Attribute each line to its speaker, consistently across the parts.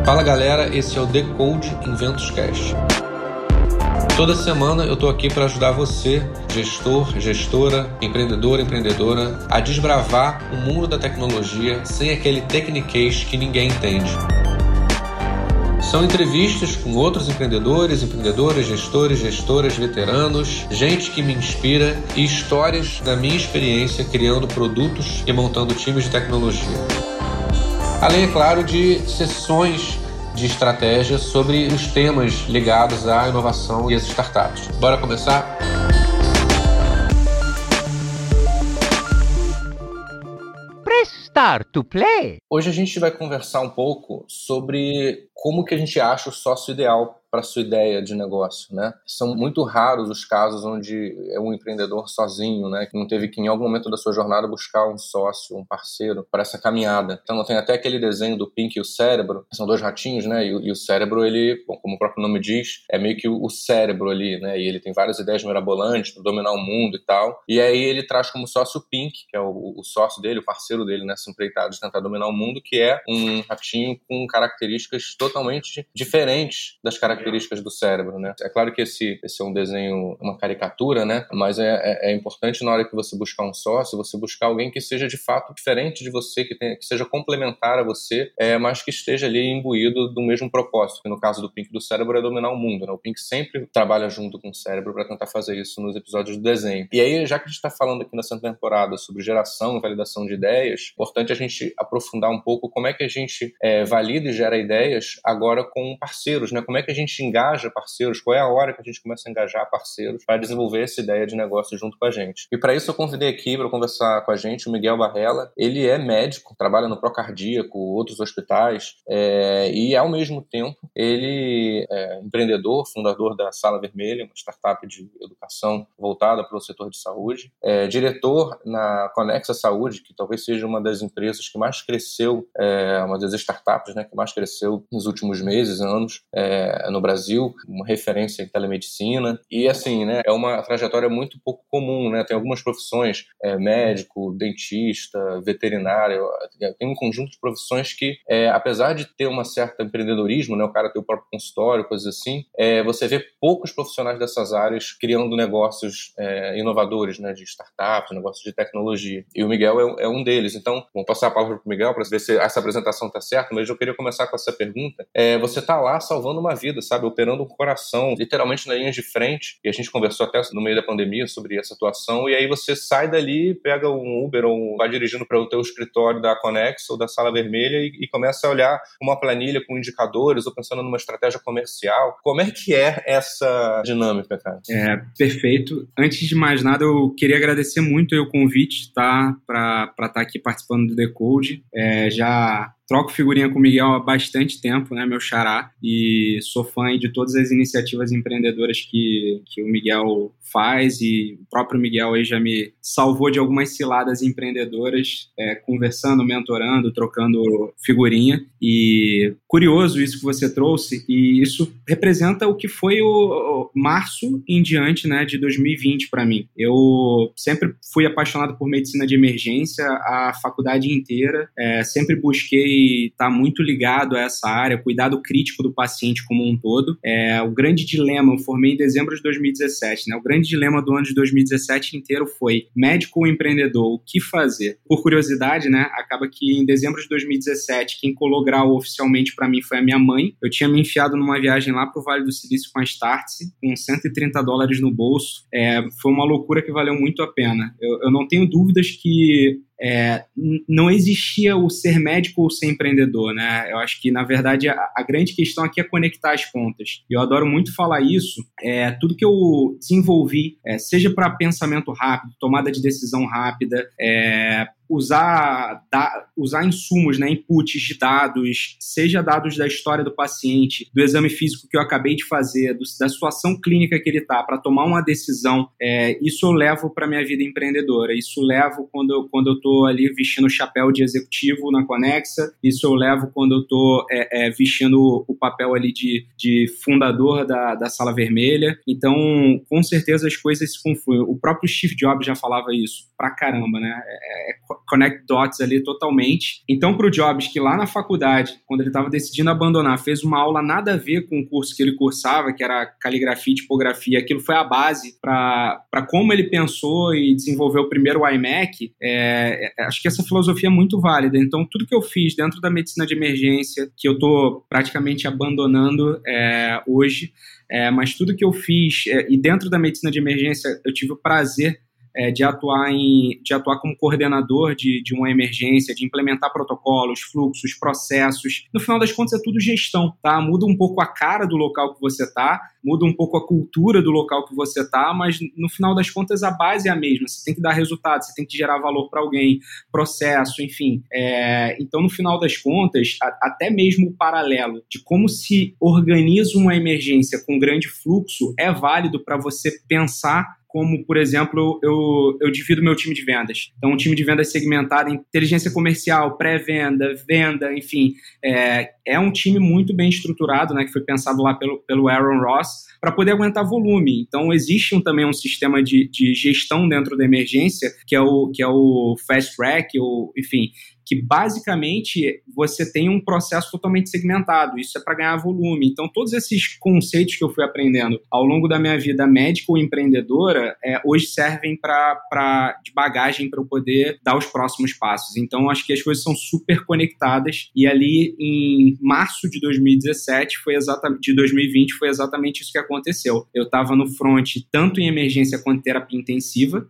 Speaker 1: Fala galera, esse é o Decode Inventos Cast. Toda semana eu estou aqui para ajudar você, gestor, gestora, empreendedor, empreendedora, a desbravar o mundo da tecnologia sem aquele techniquez que ninguém entende. São entrevistas com outros empreendedores, empreendedoras, gestores, gestoras, veteranos, gente que me inspira e histórias da minha experiência criando produtos e montando times de tecnologia. Além, é claro, de sessões de estratégia sobre os temas ligados à inovação e às startups. Bora começar?
Speaker 2: Press start to play.
Speaker 1: Hoje a gente vai conversar um pouco sobre como que a gente acha o sócio ideal para a sua ideia de negócio, né? São muito raros os casos onde é um empreendedor sozinho, né? Que não teve que em algum momento da sua jornada buscar um sócio, um parceiro para essa caminhada. Então tem até aquele desenho do Pink e o cérebro, que são dois ratinhos, né? E o cérebro, ele, bom, como o próprio nome diz, é meio que o cérebro ali, né? E ele tem várias ideias mirabolantes para dominar o mundo e tal. E aí ele traz como sócio o Pink, que é o sócio dele, o parceiro dele nessa empreitada de tentar dominar o mundo, que é um ratinho com características totalmente diferentes das características do cérebro, né? É claro que esse é um desenho, uma caricatura, né? Mas é importante na hora que você buscar um sócio, você buscar alguém que seja de fato diferente de você, que seja complementar a você, mas que esteja ali imbuído do mesmo propósito, que no caso do Pink e do cérebro é dominar o mundo, né? O Pink sempre trabalha junto com o cérebro para tentar fazer isso nos episódios do desenho. E aí, já que a gente está falando aqui nessa temporada sobre geração e validação de ideias, é importante a gente aprofundar um pouco como é que a gente valida e gera ideias agora com parceiros, né? Como é que a gente engaja parceiros, qual é a hora que a gente começa a engajar parceiros para desenvolver essa ideia de negócio junto com a gente. E para isso eu convidei aqui para conversar com a gente o Miguel Barrella. Ele é médico, trabalha no Procardíaco, outros hospitais, e ao mesmo tempo ele é empreendedor, fundador da Sala Vermelha, uma startup de educação voltada para o setor de saúde, diretor na Conexa Saúde, que talvez seja uma das empresas que mais cresceu, uma das startups, né, que mais cresceu nos últimos meses, anos, no Brasil, uma referência em telemedicina. E assim, né, é uma trajetória muito pouco comum, né? Tem algumas profissões, médico, dentista, veterinário, tem um conjunto de profissões que, apesar de ter uma certa empreendedorismo, né, o cara ter o próprio consultório, coisas assim, você vê poucos profissionais dessas áreas criando negócios inovadores, né, de startups, negócios de tecnologia. E o Miguel é um deles. Então, vamos passar a palavra para o Miguel para ver se essa apresentação está certa, mas eu queria começar com essa pergunta. Você está lá salvando uma vida, sabe, operando um coração, literalmente na linha de frente, e a gente conversou até no meio da pandemia sobre essa atuação, e aí você sai dali, pega um Uber ou vai dirigindo para o teu escritório da Conexa ou da Sala Vermelha e começa a olhar uma planilha com indicadores ou pensando numa estratégia comercial. Como é que é essa dinâmica, cara?
Speaker 3: Perfeito. Antes de mais nada, eu queria agradecer muito o convite, tá, para estar aqui participando do Decode. Já troco figurinha com o Miguel há bastante tempo, né, meu xará, e sou fã de todas as iniciativas empreendedoras que o Miguel faz, e o próprio Miguel aí já me salvou de algumas ciladas empreendedoras, conversando, mentorando, trocando figurinha. E curioso isso que você trouxe, e isso representa o que foi o março em diante, né, de 2020 para mim. Eu sempre fui apaixonado por medicina de emergência a faculdade inteira, sempre busquei estar muito ligado a essa área, cuidado crítico do paciente como um todo. O grande dilema, eu formei em dezembro de 2017, né? O grande dilema do ano de 2017 inteiro foi médico ou empreendedor, o que fazer? Por curiosidade, né, acaba que em dezembro de 2017, quem colou grau oficialmente para mim foi a minha mãe. Eu tinha me enfiado numa viagem lá pro Vale do Silício com a Startse, com $130 no bolso. Foi uma loucura que valeu muito a pena. Eu não tenho dúvidas que não existia o ser médico ou ser empreendedor, né? Eu acho que, na verdade, a grande questão aqui é conectar as pontas. E eu adoro muito falar isso. Tudo que eu desenvolvi, seja para pensamento rápido, tomada de decisão rápida, usar insumos, né, inputs de dados, seja dados da história do paciente, do exame físico que eu acabei de fazer, da situação clínica que ele está, para tomar uma decisão, isso eu levo para a minha vida empreendedora. Isso eu levo quando eu estou ali vestindo o chapéu de executivo na Conexa, isso eu levo quando eu estou vestindo o papel ali de fundador da Sala Vermelha. Então, com certeza as coisas se confluem. O próprio Steve Jobs já falava isso pra caramba, né? connect dots ali totalmente. Então, para o Jobs, que lá na faculdade, quando ele estava decidindo abandonar, fez uma aula nada a ver com o curso que ele cursava, que era caligrafia e tipografia, aquilo foi a base para como ele pensou e desenvolveu o primeiro iMac. Acho que essa filosofia é muito válida. Então, tudo que eu fiz dentro da medicina de emergência, que eu estou praticamente abandonando hoje, mas tudo que eu fiz, e dentro da medicina de emergência, eu tive o prazer de atuar como coordenador de uma emergência, de implementar protocolos, fluxos, processos. No final das contas, é tudo gestão, tá? Muda um pouco a cara do local que você está, muda um pouco a cultura do local que você está, mas no final das contas a base é a mesma. Você tem que dar resultado, você tem que gerar valor para alguém, processo, enfim. Então, no final das contas, até mesmo o paralelo de como se organiza uma emergência com grande fluxo é válido para você pensar como, por exemplo, eu divido meu time de vendas. Então, um time de vendas segmentado em inteligência comercial, pré-venda, venda, enfim. É um time muito bem estruturado, né, que foi pensado lá pelo Aaron Ross, para poder aguentar volume. Então, existe também um sistema de gestão dentro da emergência, que é o Fast Track, enfim, que basicamente você tem um processo totalmente segmentado. Isso é para ganhar volume. Então, todos esses conceitos que eu fui aprendendo ao longo da minha vida médica ou empreendedora, hoje servem de bagagem para eu poder dar os próximos passos. Então, acho que as coisas são super conectadas. E ali, em março de 2020, foi exatamente isso que aconteceu. Eu estava no front, tanto em emergência quanto terapia intensiva.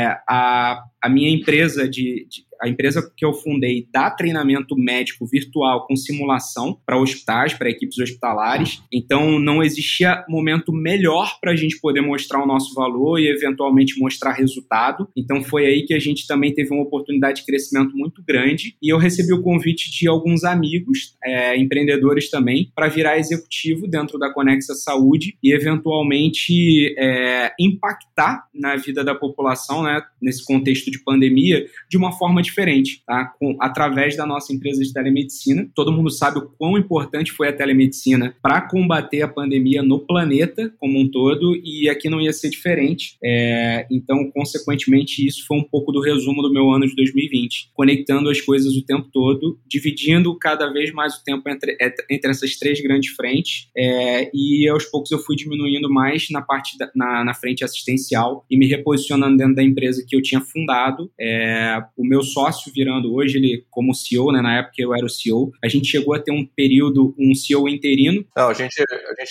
Speaker 3: A minha empresa a empresa que eu fundei dá treinamento médico virtual com simulação para hospitais, para equipes hospitalares. Então, não existia momento melhor para a gente poder mostrar o nosso valor e, eventualmente, mostrar resultado. Então, foi aí que a gente também teve uma oportunidade de crescimento muito grande. E eu recebi o convite de alguns amigos, empreendedores também, para virar executivo dentro da Conexa Saúde e, eventualmente, impactar na vida da população, né, nesse contexto de pandemia, de uma forma diferente, tá? Através da nossa empresa de telemedicina. Todo mundo sabe o quão importante foi a telemedicina para combater a pandemia no planeta como um todo, e aqui não ia ser diferente. Então, consequentemente, isso foi um pouco do resumo do meu ano de 2020, conectando as coisas o tempo todo, dividindo cada vez mais o tempo entre essas três grandes frentes, e aos poucos eu fui diminuindo mais na parte na frente assistencial e me reposicionando dentro da empresa que eu tinha fundado. O meu sócio virando hoje, ele como CEO, né, na época eu era o CEO, a gente chegou a ter um CEO interino.
Speaker 1: Não, a gente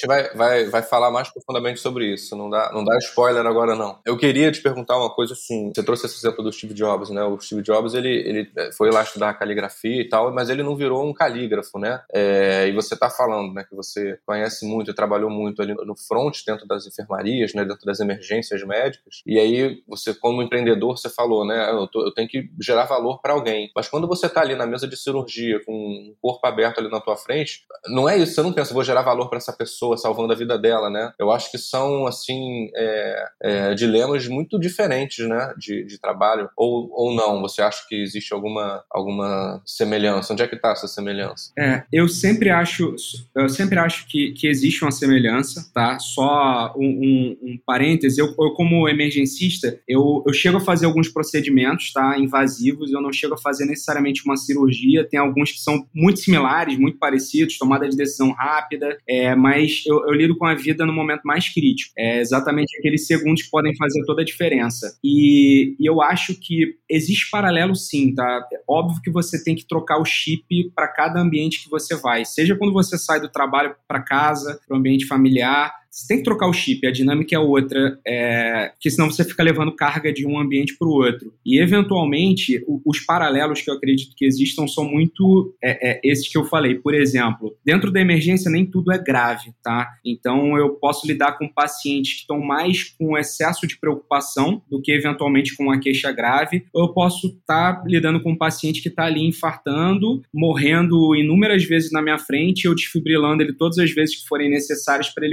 Speaker 1: vai falar mais profundamente sobre isso, não dá spoiler agora não. Eu queria te perguntar uma coisa assim, você trouxe esse exemplo do Steve Jobs, né, o Steve Jobs ele foi lá estudar caligrafia e tal, mas ele não virou um calígrafo, né, e você tá falando, né, que você conhece muito e trabalhou muito ali no front, dentro das enfermarias, né, dentro das emergências médicas, e aí você como empreendedor, você falou, né, eu tenho que gerar valor para alguém. Mas quando você está ali na mesa de cirurgia, com um corpo aberto ali na tua frente, não é isso, você não pensa, vou gerar valor para essa pessoa, salvando a vida dela, né? Eu acho que são, assim, dilemas muito diferentes, né, de trabalho. Ou não? Você acha que existe alguma semelhança? Onde é que está essa semelhança?
Speaker 3: Eu sempre acho que existe uma semelhança, tá? Só um parêntese, eu como emergencista, eu chego a fazer alguns procedimentos, tá, invasivos, eu não chego a fazer necessariamente uma cirurgia, tem alguns que são muito similares, muito parecidos, tomada de decisão rápida, mas eu lido com a vida no momento mais crítico, exatamente aqueles segundos que podem fazer toda a diferença, e eu acho que existe paralelo sim, tá? Óbvio que você tem que trocar o chip para cada ambiente que você vai, seja quando você sai do trabalho para casa, para o ambiente familiar, você tem que trocar o chip, a dinâmica é outra, porque senão você fica levando carga de um ambiente para o outro. E, eventualmente, os paralelos que eu acredito que existam são muito esses que eu falei. Por exemplo, dentro da emergência nem tudo é grave, tá? Então, eu posso lidar com pacientes que estão mais com excesso de preocupação do que, eventualmente, com uma queixa grave, ou eu posso estar lidando com um paciente que está ali infartando, morrendo inúmeras vezes na minha frente, eu desfibrilando ele todas as vezes que forem necessárias para ele voltar.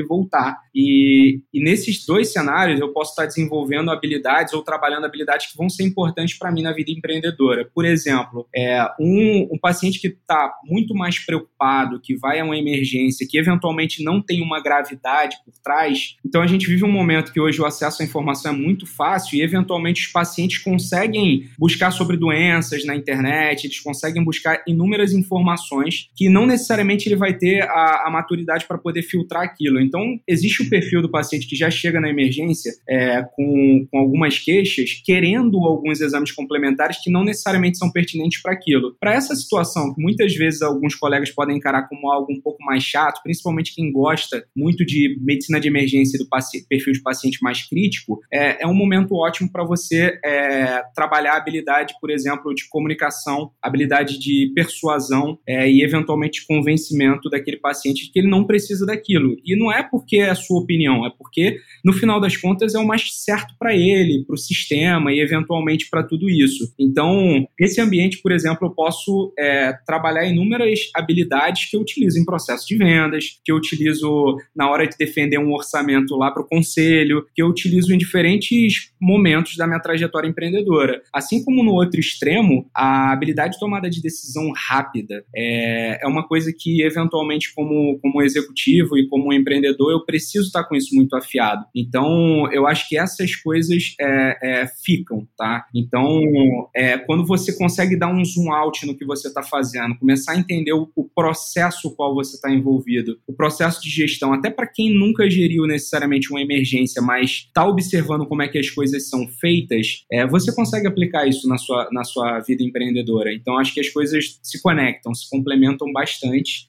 Speaker 3: tá? E nesses dois cenários eu posso estar desenvolvendo habilidades ou trabalhando habilidades que vão ser importantes para mim na vida empreendedora. Por exemplo, um paciente que está muito mais preocupado, que vai a uma emergência, que eventualmente não tem uma gravidade por trás. Então a gente vive um momento que hoje o acesso à informação é muito fácil e eventualmente os pacientes conseguem buscar sobre doenças na internet, eles conseguem buscar inúmeras informações que não necessariamente ele vai ter a maturidade para poder filtrar aquilo. Então existe o perfil do paciente que já chega na emergência com algumas queixas, querendo alguns exames complementares que não necessariamente são pertinentes para aquilo. Para essa situação, que muitas vezes alguns colegas podem encarar como algo um pouco mais chato, principalmente quem gosta muito de medicina de emergência do perfil de paciente mais crítico, é um momento ótimo para você trabalhar a habilidade, por exemplo, de comunicação, habilidade de persuasão e eventualmente de convencimento daquele paciente de que ele não precisa daquilo. E não é porque é a sua opinião, é porque, no final das contas, é o mais certo para ele, para o sistema e, eventualmente, para tudo isso. Então, esse ambiente, por exemplo, eu posso trabalhar inúmeras habilidades que eu utilizo em processo de vendas, que eu utilizo na hora de defender um orçamento lá para o conselho, que eu utilizo em diferentes momentos da minha trajetória empreendedora. Assim como no outro extremo, a habilidade de tomada de decisão rápida é uma coisa que, eventualmente, como executivo e como empreendedor, eu preciso estar com isso muito afiado. Então, eu acho que essas coisas ficam, tá? Então, quando você consegue dar um zoom out no que você está fazendo, começar a entender o processo no qual você está envolvido, o processo de gestão, até para quem nunca geriu necessariamente uma emergência, mas está observando como é que as coisas são feitas, você consegue aplicar isso na sua vida empreendedora. Então, acho que as coisas se conectam, se complementam bastante.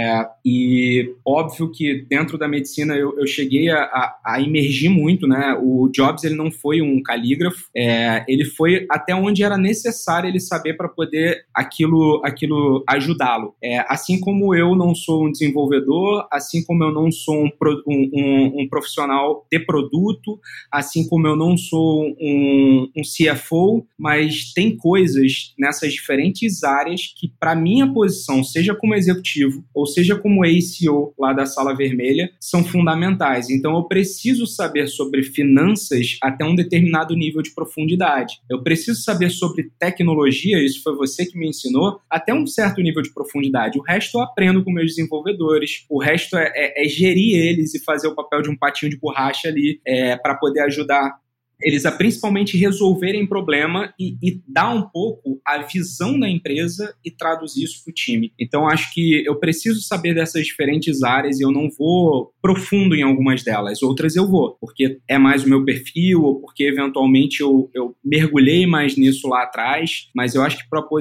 Speaker 3: E óbvio que dentro da medicina eu cheguei a emergir muito, né? O Jobs, ele não foi um calígrafo, ele foi até onde era necessário ele saber para poder aquilo ajudá-lo. Assim como eu não sou um desenvolvedor, assim como eu não sou um profissional de produto, assim como eu não sou um CFO, mas tem coisas nessas diferentes áreas que, para minha posição, seja como executivo ou seja como ACO lá da Sala Vermelha, são fundamentais. Então, eu preciso saber sobre finanças até um determinado nível de profundidade. Eu preciso saber sobre tecnologia, isso foi você que me ensinou, até um certo nível de profundidade. O resto eu aprendo com meus desenvolvedores, o resto é gerir eles e fazer o papel de um patinho de borracha ali para poder ajudar eles a principalmente resolverem problema e dar um pouco a visão da empresa e traduzir isso para o time. Então, acho que eu preciso saber dessas diferentes áreas e eu não vou profundo em algumas delas. Outras eu vou, porque é mais o meu perfil ou porque, eventualmente, eu mergulhei mais nisso lá atrás. Mas eu acho que para uma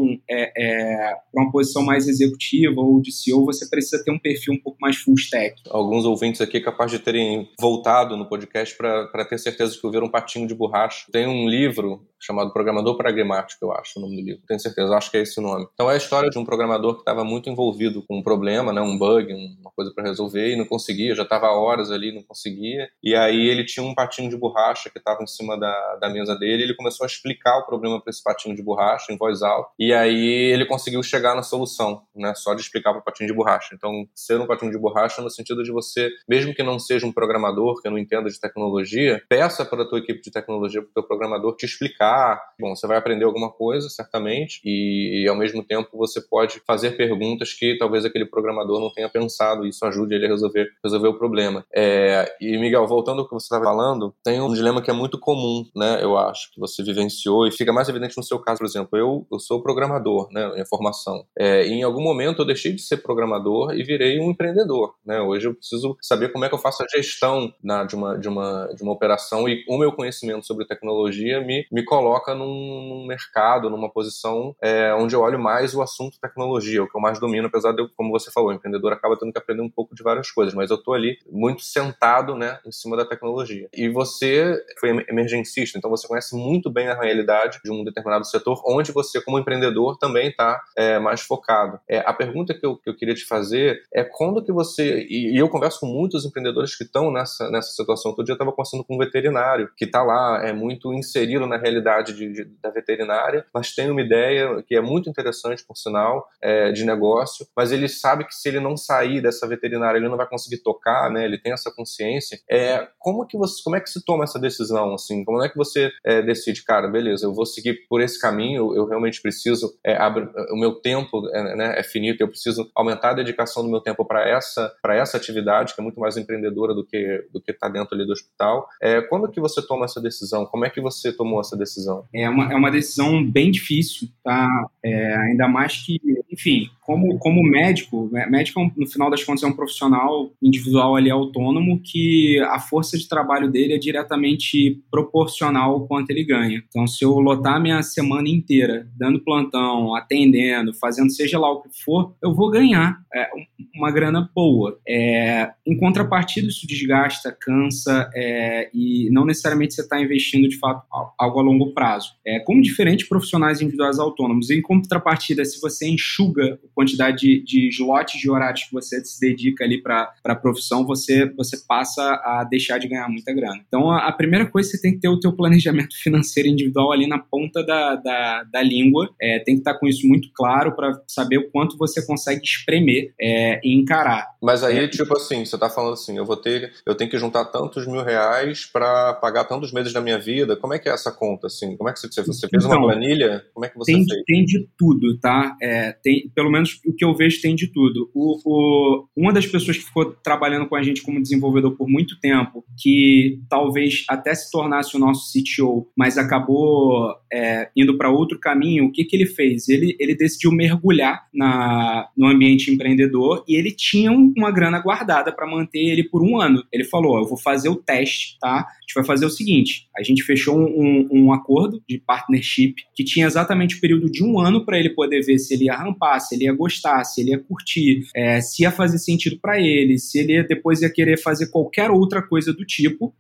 Speaker 3: posição mais executiva ou de CEO, você precisa ter um perfil um pouco mais full stack.
Speaker 1: Alguns ouvintes aqui capazes de terem voltado no podcast para ter certeza de que ouviram um patinho de borracha. Tem um livro chamado Programador Pragmático, eu acho o nome do livro. Tenho certeza, acho que é esse o nome. Então é a história de um programador que estava muito envolvido com um problema, né, um bug, uma coisa para resolver e não conseguia, já estava há horas ali, não conseguia. E aí ele tinha um patinho de borracha que estava em cima da mesa dele e ele começou a explicar o problema para esse patinho de borracha em voz alta. E aí ele conseguiu chegar na solução, né, só de explicar para o patinho de borracha. Então, ser um patinho de borracha no sentido de você, mesmo que não seja um programador, que não entenda de tecnologia, peça para a tua equipe de tecnologia, para o teu programador te explicar. Bom, você vai aprender alguma coisa, certamente, e ao mesmo tempo você pode fazer perguntas que talvez aquele programador não tenha pensado e isso ajude ele a resolver o problema. E, Miguel, voltando ao que você estava falando, tem um dilema que é muito comum, né, eu acho, que você vivenciou e fica mais evidente no seu caso, por exemplo. Eu sou programador, né, em formação. E em algum momento eu deixei de ser programador e virei um empreendedor, né? Hoje eu preciso saber como é que eu faço a gestão de uma operação e o meu conhecimento sobre tecnologia me coloca num mercado, numa posição onde eu olho mais o assunto tecnologia, o que eu mais domino, apesar de eu, como você falou, o empreendedor acaba tendo que aprender um pouco de várias coisas, mas eu estou ali muito sentado, né, em cima da tecnologia. E você foi emergencista, então você conhece muito bem a realidade de um determinado setor, onde você, como empreendedor, também está mais focado. A pergunta que eu queria te fazer é quando que você, e eu converso com muitos empreendedores que estão nessa situação, todo dia eu estava conversando com um veterinário que está lá, muito inserido na realidade atividade da veterinária, mas tem uma ideia que é muito interessante, por sinal, de negócio, mas ele sabe que se ele não sair dessa veterinária, ele não vai conseguir tocar, né? Ele tem essa consciência. Como é que se toma essa decisão, assim? Como é que você decide, cara, beleza, eu vou seguir por esse caminho, eu realmente preciso, o meu tempo é finito, eu preciso aumentar a dedicação do meu tempo para essa atividade, que é muito mais empreendedora do que está dentro ali do hospital. Quando que você toma essa decisão? Como é que você tomou essa decisão?
Speaker 3: É uma decisão bem difícil, tá? Ainda mais que, enfim, como médico, no final das contas é um profissional individual ali autônomo que a força de trabalho dele é diretamente proporcional ao quanto ele ganha. Então, se eu lotar minha semana inteira dando plantão, atendendo, fazendo seja lá o que for, eu vou ganhar uma grana boa. Em contrapartida, isso desgasta, cansa e não necessariamente você está investindo de fato algo a longo prazo. Como diferentes profissionais individuais autônomos. Em contrapartida, se você enxuga a quantidade de slots de horários que você se dedica ali para a profissão, você passa a deixar de ganhar muita grana. Então, a primeira coisa, você tem que ter o teu planejamento financeiro individual ali na ponta da língua. Tem que estar com isso muito claro para saber o quanto você consegue espremer e encarar.
Speaker 1: Mas aí, tipo assim, você está falando assim, eu tenho que juntar tantos R$1.000 para pagar tantos meses da minha vida. Como é que é essa conta, assim? Como é que você fez uma planilha? Como é que você fez?
Speaker 3: Tem de tudo, tá? Pelo menos o que eu vejo tem de tudo. Uma das pessoas que ficou trabalhando com a gente como desenvolvedor por muito tempo, que talvez até se tornasse o nosso CTO, mas acabou indo para outro caminho, o que ele fez? Ele decidiu mergulhar no ambiente empreendedor e ele tinha uma grana guardada para manter ele por 1 ano. Ele falou, eu vou fazer o teste, tá? A gente vai fazer o seguinte, a gente fechou um acordo de partnership que tinha exatamente o período de 1 ano para ele poder ver se ele ia rampar, se ele ia gostar, se ele ia curtir, se ia fazer sentido para ele, se ele depois ia querer fazer qualquer outra coisa do tipo.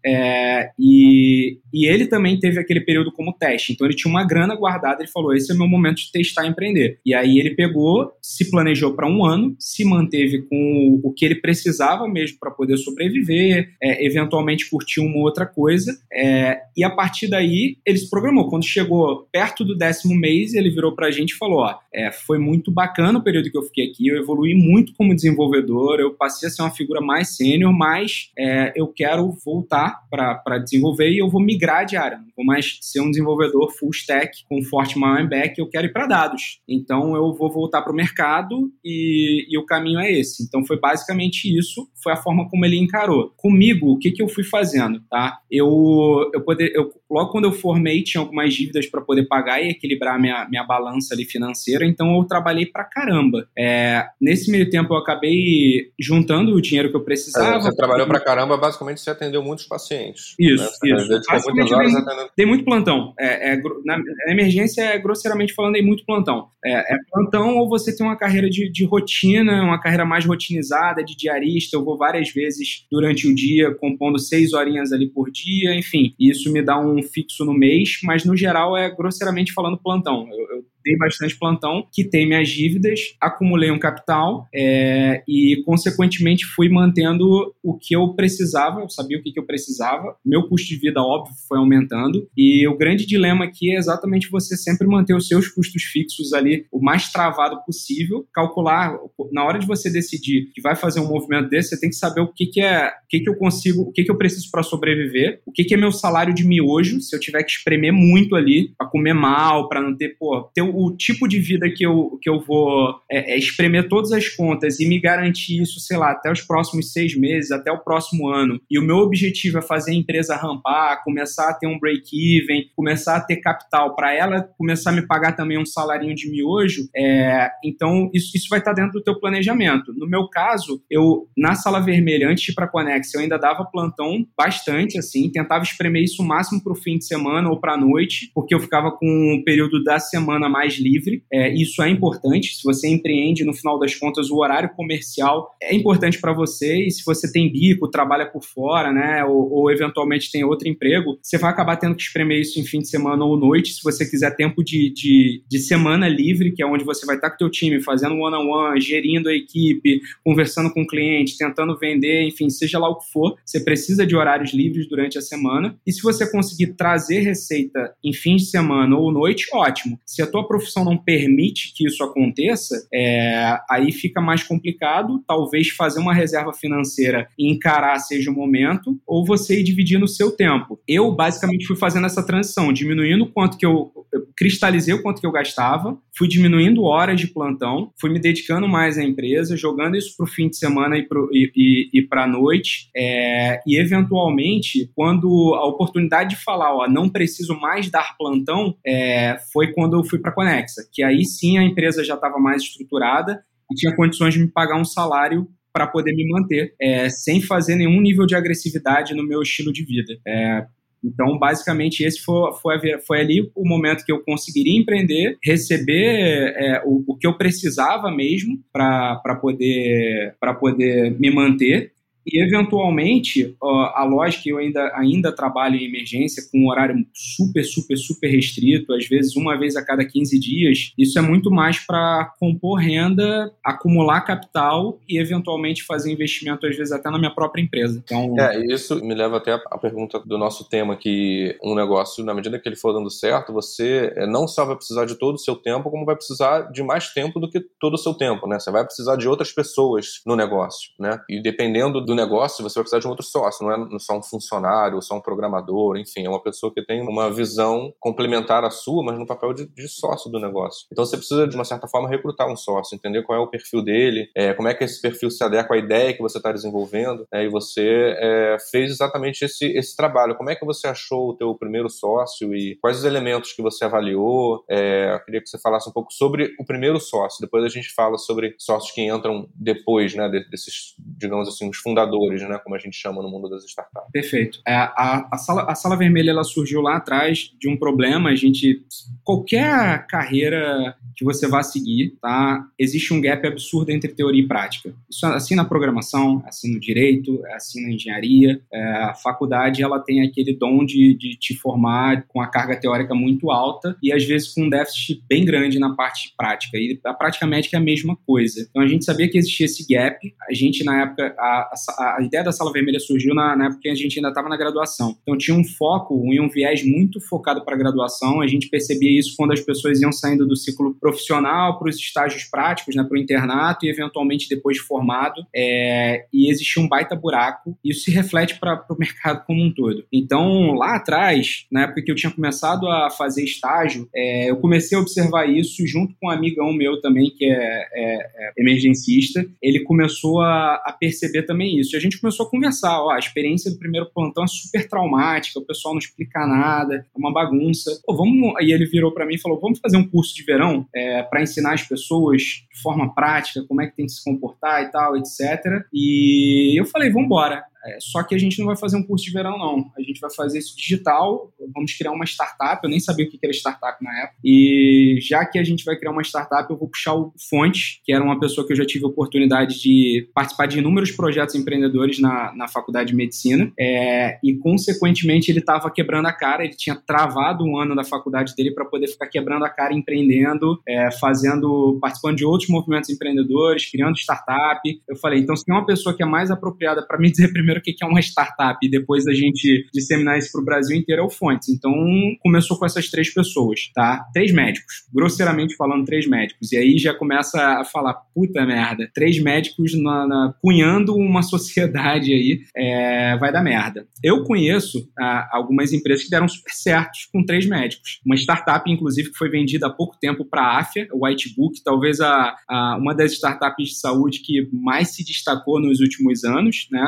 Speaker 3: E ele também teve aquele período como teste. Então ele tinha uma grana guardada, ele falou, esse é o meu momento de testar e empreender. E aí ele pegou, se planejou para 1 ano, se manteve com o que ele precisava mesmo para poder sobreviver, eventualmente curtir uma outra coisa, e a partir daí ele se programou. Quando chegou perto do 10º mês, ele virou pra gente e falou, foi muito bacana o período que eu fiquei aqui, eu evoluí muito como desenvolvedor, eu passei a ser uma figura mais sênior, mas eu quero voltar para desenvolver e eu vou migrar de área, não vou mais ser um desenvolvedor full stack com forte mile and back, eu quero ir para dados. Então eu vou voltar para o mercado e o caminho é esse. Então foi basicamente isso, foi a forma como ele encarou. Comigo, o que eu fui fazendo, tá? Logo quando eu formei, tinha algumas dívidas para poder pagar e equilibrar minha balança ali financeira, então eu trabalhei pra caramba. Nesse meio tempo eu acabei juntando o dinheiro que eu precisava.
Speaker 1: Você trabalhou pra caramba, basicamente você atendeu muitos pacientes.
Speaker 3: Isso,
Speaker 1: né?
Speaker 3: isso. Dei muito plantão. Na emergência, grosseiramente falando, dei muito plantão. Plantão ou você tem uma carreira de rotina, uma carreira mais rotinizada, de diarista, eu vou várias vezes durante o dia, compondo 6 horinhas ali por dia, enfim, isso me dá um fixo no mês, mas no geral grosseiramente falando plantão. Eu dei bastante plantão, quitei minhas dívidas, acumulei um capital e, consequentemente, fui mantendo o que eu precisava, eu sabia o que eu precisava, meu custo de vida, óbvio, foi aumentando, e o grande dilema aqui é exatamente você sempre manter os seus custos fixos ali o mais travado possível, calcular, na hora de você decidir que vai fazer um movimento desse, você tem que saber o que eu consigo, o que eu preciso para sobreviver, o que é meu salário de miojo, se eu tiver que espremer muito ali, para comer mal, para não ter o tipo de vida que eu vou espremer todas as contas e me garantir isso, sei lá, até os próximos 6 meses, até o próximo ano, e o meu objetivo é fazer a empresa rampar, começar a ter um break-even, começar a ter capital para ela começar a me pagar também um salarinho de miojo, então isso vai estar dentro do teu planejamento. No meu caso, na Sala Vermelha, antes de ir para a Connex, eu ainda dava plantão bastante, assim, tentava espremer isso o máximo para o fim de semana ou para a noite, porque eu ficava com um período da semana mais mais livre. Isso é importante. Se você empreende, no final das contas, o horário comercial é importante para você, e se você tem bico, trabalha por fora, né, ou eventualmente tem outro emprego, você vai acabar tendo que espremer isso em fim de semana ou noite. Se você quiser tempo de semana livre, que é onde você vai estar com o teu time, fazendo one-on-one, gerindo a equipe, conversando com o cliente, tentando vender, enfim, seja lá o que for, você precisa de horários livres durante a semana. E se você conseguir trazer receita em fim de semana ou noite, ótimo. Se a tua profissão não permite que isso aconteça, aí fica mais complicado, talvez fazer uma reserva financeira e encarar seja o momento, ou você ir dividindo o seu tempo. Eu, basicamente, fui fazendo essa transição, diminuindo o quanto que eu cristalizei o quanto que eu gastava, fui diminuindo horas de plantão, fui me dedicando mais à empresa, jogando isso para o fim de semana e para a noite, e eventualmente, quando a oportunidade de falar, não preciso mais dar plantão, foi quando eu fui para a Conexa, que aí sim a empresa já estava mais estruturada e tinha condições de me pagar um salário para poder me manter, sem fazer nenhum nível de agressividade no meu estilo de vida. Então, basicamente, esse foi ali o momento que eu conseguiria empreender, receber o que eu precisava mesmo para poder me manter. E, eventualmente, a lógica, eu ainda trabalho em emergência com um horário super, super, super restrito, às vezes uma vez a cada 15 dias. Isso é muito mais para compor renda, acumular capital e, eventualmente, fazer investimento, às vezes, até na minha própria empresa. Então...
Speaker 1: Isso me leva até a pergunta do nosso tema, que um negócio, na medida que ele for dando certo, você não só vai precisar de todo o seu tempo, como vai precisar de mais tempo do que todo o seu tempo, né? Você vai precisar de outras pessoas no negócio, né? E dependendo do negócio, você vai precisar de um outro sócio, não é só um funcionário, só um programador, enfim, é uma pessoa que tem uma visão complementar à sua, mas no papel de sócio do negócio. Então você precisa, de uma certa forma, recrutar um sócio, entender qual é o perfil dele, como é que esse perfil se adequa à ideia que você está desenvolvendo, e você fez exatamente esse trabalho. Como é que você achou o teu primeiro sócio e quais os elementos que você avaliou? Eu queria que você falasse um pouco sobre o primeiro sócio, depois a gente fala sobre sócios que entram depois, né, desses, digamos assim, os fundadores, né, como a gente chama no mundo das startups.
Speaker 3: Perfeito. A Sala Vermelha, ela surgiu lá atrás de um problema. Qualquer carreira que você vá seguir, tá, existe um gap absurdo entre teoria e prática. Isso é assim na programação, assim no direito, assim na engenharia. A faculdade, ela tem aquele dom de te formar com a carga teórica muito alta e às vezes com um déficit bem grande na parte prática. E a prática médica é a mesma coisa. Então a gente sabia que existia esse gap. A gente, na época, a ideia da Sala Vermelha surgiu na época que a gente ainda estava na graduação. Então tinha um foco e um viés muito focado para a graduação. A gente percebia isso quando as pessoas iam saindo do ciclo profissional para os estágios práticos, né, para o internato e eventualmente depois de formado. E existia um baita buraco. Isso se reflete para o mercado como um todo. Então, lá atrás, na época que eu tinha começado a fazer estágio, eu comecei a observar isso junto com um amigão meu também, que é emergencista. Ele começou a perceber também isso. E a gente começou a conversar. A experiência do primeiro plantão é super traumática, o pessoal não explica nada, é uma bagunça. Aí ele virou para mim e falou, vamos fazer um curso de verão para ensinar as pessoas de forma prática como é que tem que se comportar e tal, etc. E eu falei, vamos embora. Só que a gente não vai fazer um curso de verão, não. A gente vai fazer isso digital, vamos criar uma startup. Eu nem sabia o que era startup na época. E já que a gente vai criar uma startup, eu vou puxar o Fontes, que era uma pessoa que eu já tive a oportunidade de participar de inúmeros projetos empreendedores na faculdade de medicina. E, consequentemente, ele estava quebrando a cara. Ele tinha travado um ano da faculdade dele para poder ficar quebrando a cara, empreendendo, participando de outros movimentos empreendedores, criando startup. Eu falei, então, se tem uma pessoa que é mais apropriada para me dizer primeiro o que é uma startup e depois a gente disseminar isso para o Brasil inteiro, é o Fontes. Então, começou com essas 3 pessoas, tá? 3 médicos. Grosseiramente falando, 3 médicos. E aí já começa a falar, puta merda, 3 médicos cunhando uma sociedade aí, vai dar merda. Eu conheço algumas empresas que deram super certos com 3 médicos. Uma startup, inclusive, que foi vendida há pouco tempo para a Afya, o Whitebook, talvez uma das startups de saúde que mais se destacou nos últimos anos, né? E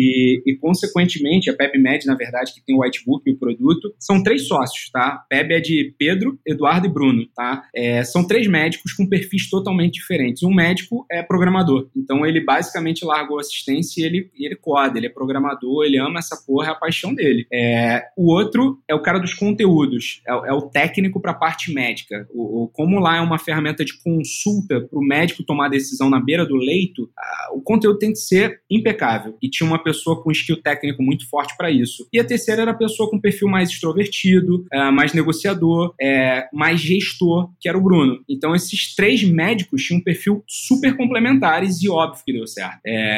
Speaker 3: E consequentemente, a PebMed, na verdade, que tem o Whitebook e o produto, são 3 sócios, tá? Peb é de Pedro, Eduardo e Bruno, tá? São 3 médicos com perfis totalmente diferentes. Um médico é programador, então ele basicamente largou a assistência e ele coda, ele é programador, ele ama essa porra, é a paixão dele. O outro é o cara dos conteúdos, é o técnico para a parte médica. Como lá é uma ferramenta de consulta para o médico tomar a decisão na beira do leito, o conteúdo tem que ser impecável. E tinha uma pessoa com skill técnico muito forte para isso. E a terceira era a pessoa com perfil mais extrovertido, mais negociador, mais gestor, que era o Bruno. Então esses 3 médicos tinham um perfil super complementares e óbvio que deu certo.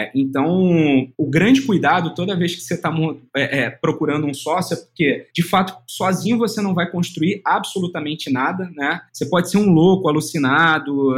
Speaker 3: Então o grande cuidado toda vez que você está procurando um sócio é porque, de fato, sozinho você não vai construir absolutamente nada, né? Você pode ser um louco, alucinado,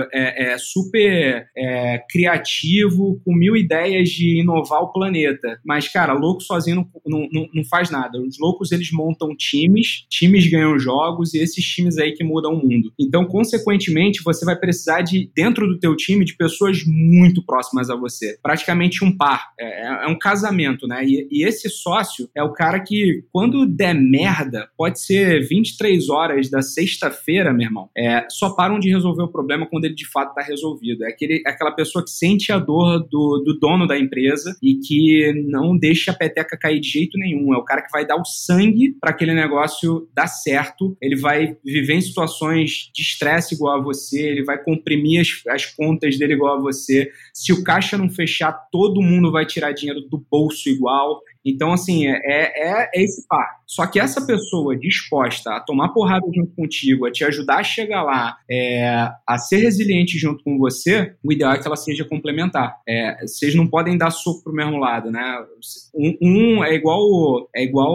Speaker 3: super criativo, com 1000 ideias de inovar o planeta. Mas, cara, louco sozinho não faz nada. Os loucos, eles montam times ganham jogos e esses times aí que mudam o mundo. Então, consequentemente, você vai precisar dentro do teu time, de pessoas muito próximas a você. Praticamente um par. É um casamento, né? E esse sócio é o cara que, quando der merda, pode ser 23 horas da sexta-feira, meu irmão, só param de resolver o problema quando ele de fato está resolvido. É aquela pessoa que sente a dor do dono da empresa e que não deixa a peteca cair de jeito nenhum. É o cara que vai dar o sangue para aquele negócio dar certo. Ele vai viver em situações de estresse igual a você, ele vai comprimir as contas dele igual a você. Se o caixa não fechar, todo mundo vai tirar dinheiro do bolso igual. Então, assim, é esse par. Só que essa pessoa disposta a tomar porrada junto contigo, a te ajudar a chegar lá, a ser resiliente junto com você, o ideal é que ela seja complementar. Vocês não podem dar soco pro mesmo lado, né? Um é igual,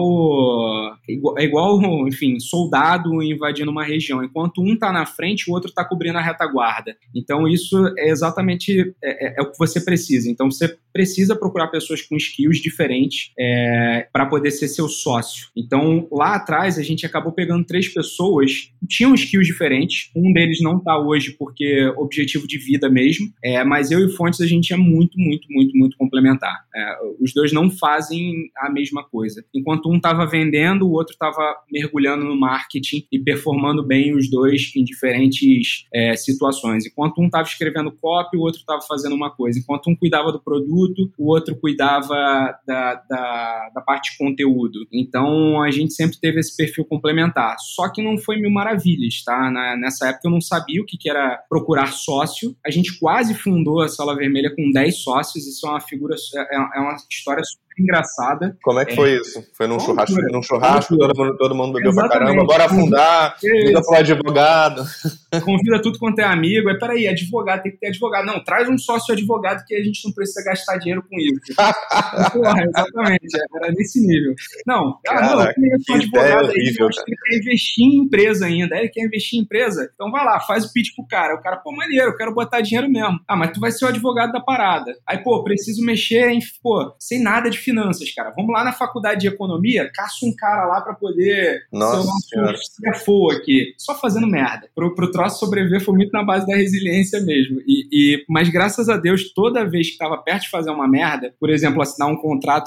Speaker 3: enfim, soldado invadindo uma região. Enquanto um tá na frente, o outro tá cobrindo a retaguarda. Então, isso é exatamente o que você precisa. Então, você precisa procurar pessoas com skills diferentes, para poder ser seu sócio. Então, lá atrás, a gente acabou pegando 3 pessoas que tinham skills diferentes. Um deles não está hoje porque objetivo de vida mesmo, mas eu e o Fontes, a gente é muito, muito, muito, muito complementar. Os dois não fazem a mesma coisa. Enquanto um estava vendendo, o outro estava mergulhando no marketing e performando bem os dois em diferentes situações. Enquanto um estava escrevendo copy, o outro estava fazendo uma coisa. Enquanto um cuidava do produto, o outro cuidava da parte de conteúdo. Então, a gente sempre teve esse perfil complementar. Só que não foi mil maravilhas, tá? Nessa época eu não sabia o que era procurar sócio. A gente quase fundou a Sala Vermelha com 10 sócios. Isso é uma figura, é uma história super engraçada.
Speaker 1: Como é que foi isso? Foi num churrasco, todo mundo bebeu pra caramba, bora afundar, liga pro advogado.
Speaker 3: Convida tudo quanto é amigo. Peraí, advogado, tem que ter advogado. Não, traz um sócio advogado que a gente não precisa gastar dinheiro com isso. Porra, exatamente, era nesse nível. Não, eu queria ser um advogado aí, ele quer investir em empresa ainda. Ele quer investir em empresa? Então vai lá, faz o pitch pro cara. O cara, pô, maneiro, eu quero botar dinheiro mesmo. Mas tu vai ser o advogado da parada. Aí, pô, preciso mexer em, sem nada de finanças, cara. Vamos lá na faculdade de economia, caça um cara lá pra poder ser o nosso CFO aqui. Só fazendo merda. Pro troço sobreviver foi muito na base da resiliência mesmo. Mas graças a Deus, toda vez que tava perto de fazer uma merda, por exemplo, assinar um contrato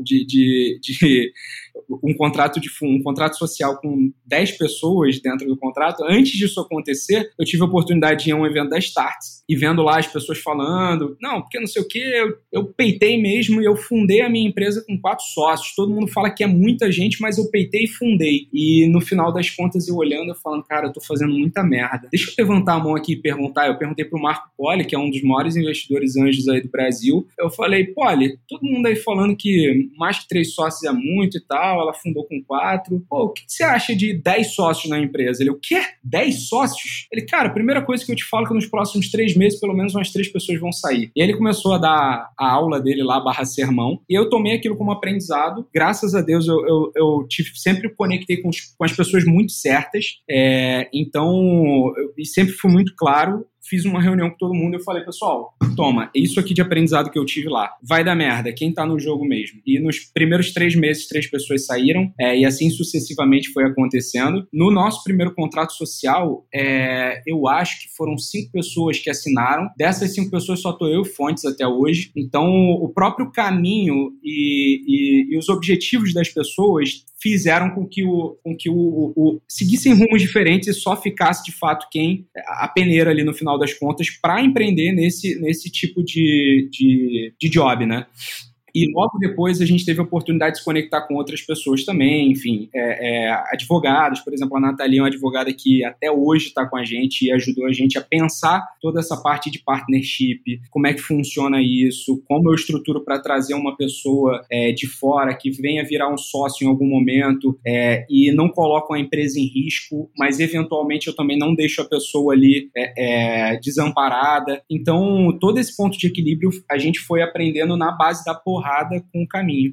Speaker 3: um contrato social com 10 pessoas dentro do contrato, antes disso acontecer, eu tive a oportunidade de ir a um evento da Startse e vendo lá as pessoas falando, não, porque não sei o que, eu peitei mesmo e eu fundei a minha empresa com 4 sócios. Todo mundo fala que é muita gente, mas eu peitei e fundei. E no final das contas, eu olhando, eu falando, cara, eu tô fazendo muita merda. Deixa eu levantar a mão aqui e perguntar. Eu perguntei pro Marco Poli, que é um dos maiores investidores anjos aí do Brasil. Eu falei, Poli, todo mundo aí falando que mais que 3 sócios é muito e tal, ela fundou com 4. Pô, o que você acha de 10 sócios na empresa? Ele, o quê? 10 sócios? Ele, cara, a primeira coisa que eu te falo é que nos próximos 3 meses, pelo menos umas 3 pessoas vão sair. E aí ele começou a dar a aula dele lá, /sermão, e eu tomei aquilo como aprendizado. Graças a Deus, eu sempre conectei com as pessoas muito certas, então, e sempre fui muito claro, fiz uma reunião com todo mundo e eu falei, pessoal, toma, isso aqui de aprendizado que eu tive lá, vai dar merda, quem tá no jogo mesmo? E nos primeiros 3 meses, 3 pessoas saíram, e assim sucessivamente foi acontecendo. No nosso primeiro contrato social, eu acho que foram 5 pessoas que assinaram. Dessas 5 pessoas só tô eu e Fontes até hoje. Então, o próprio caminho e os objetivos das pessoas fizeram com que seguissem rumos diferentes e só ficasse, de fato, a peneira ali no final das contas para empreender nesse tipo de job, né? E logo depois a gente teve a oportunidade de se conectar com outras pessoas também, enfim, advogados, por exemplo, a Nathalie é uma advogada que até hoje está com a gente e ajudou a gente a pensar toda essa parte de partnership, como é que funciona isso, como eu estruturo para trazer uma pessoa de fora que venha virar um sócio em algum momento e não coloco a empresa em risco, mas eventualmente eu também não deixo a pessoa ali desamparada. Então, todo esse ponto de equilíbrio a gente foi aprendendo na base da porrada com o caminho.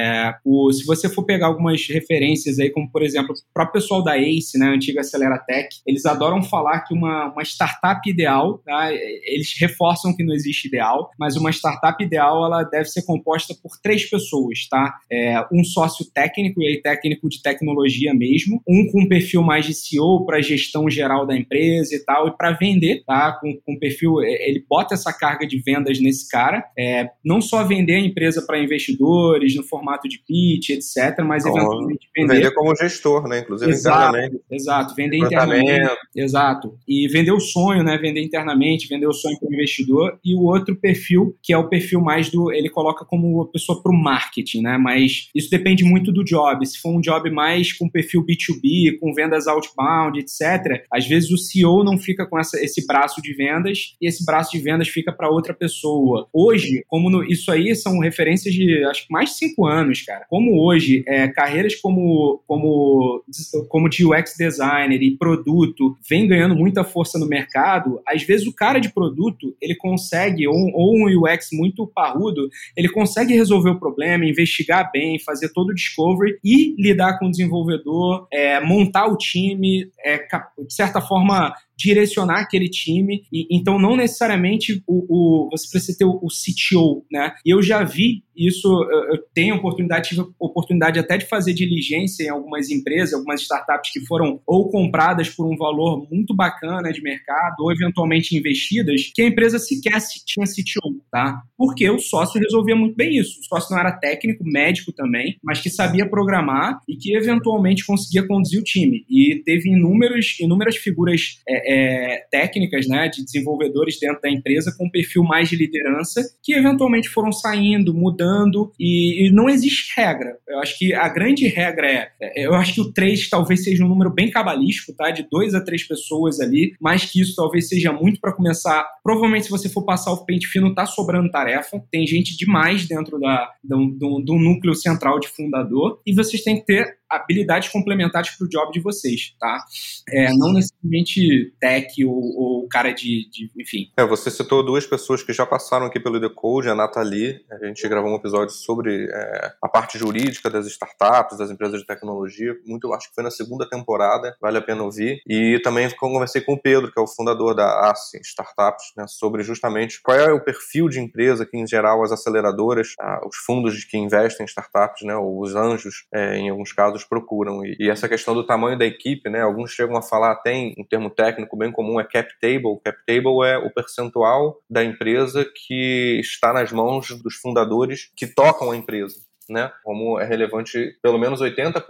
Speaker 3: Se você for pegar algumas referências aí, como por exemplo, o próprio pessoal da ACE, né, a antiga Aceleratec, eles adoram falar que uma startup ideal, tá, eles reforçam que não existe ideal, mas uma startup ideal ela deve ser composta por 3 pessoas, tá? Um sócio técnico, e aí técnico de tecnologia mesmo, um com um perfil mais de CEO para gestão geral da empresa e tal, e para vender, tá? Com perfil, ele bota essa carga de vendas nesse cara, não só vender a empresa para investidores, no formato de pitch, etc., mas eventualmente
Speaker 1: vender como gestor, né? Inclusive internamente.
Speaker 3: Exato, vender internamente. Exato. E vender o sonho, né? Vender internamente, vender o sonho para o investidor. E o outro perfil, que é o perfil mais ele coloca como pessoa para o marketing, né? Mas isso depende muito do job. Se for um job mais com perfil B2B, com vendas outbound, etc., às vezes o CEO não fica com esse braço de vendas e esse braço de vendas fica para outra pessoa. Hoje, isso aí são referências de, acho que mais de 5 anos, cara. Como hoje, carreiras como de UX designer e produto vem ganhando muita força no mercado, às vezes o cara de produto, ele consegue, ou um UX muito parrudo, ele consegue resolver o problema, investigar bem, fazer todo o discovery e lidar com o desenvolvedor, montar o time, de certa forma direcionar aquele time, então não necessariamente você precisa ter o CTO, né? E eu já vi isso, eu tive oportunidade até de fazer diligência em algumas empresas, algumas startups que foram ou compradas por um valor muito bacana de mercado, ou eventualmente investidas, que a empresa sequer tinha CTO, tá? Porque o sócio resolvia muito bem isso. O sócio não era técnico, médico também, mas que sabia programar e que eventualmente conseguia conduzir o time. E teve inúmeras figuras técnicas, né, de desenvolvedores dentro da empresa com perfil mais de liderança, que eventualmente foram saindo, mudando, e não existe regra. Eu acho que a grande regra eu acho que o 3 talvez seja um número bem cabalístico, tá, de 2 a 3 pessoas ali, mais que isso talvez seja muito para começar. Provavelmente, se você for passar o pente fino, tá sobrando tarefa, tem gente demais dentro do núcleo central de fundador, e vocês têm que ter habilidades complementares para o job de vocês, tá? Não necessariamente tech ou cara enfim.
Speaker 1: Você citou 2 pessoas que já passaram aqui pelo Decode, a Nathalie, a gente gravou um episódio sobre a parte jurídica das startups, das empresas de tecnologia, acho que foi na 2ª temporada, vale a pena ouvir, e também conversei com o Pedro, que é o fundador da ACE Startups, né, sobre justamente qual é o perfil de empresa que, em geral, as aceleradoras, os fundos que investem em startups, né, os anjos, em alguns casos, procuram. E essa questão do tamanho da equipe, né, alguns chegam a falar, tem um termo técnico bem comum, cap table. Cap table é o percentual da empresa que está nas mãos dos fundadores que tocam a empresa, né? Como é relevante, pelo menos 80%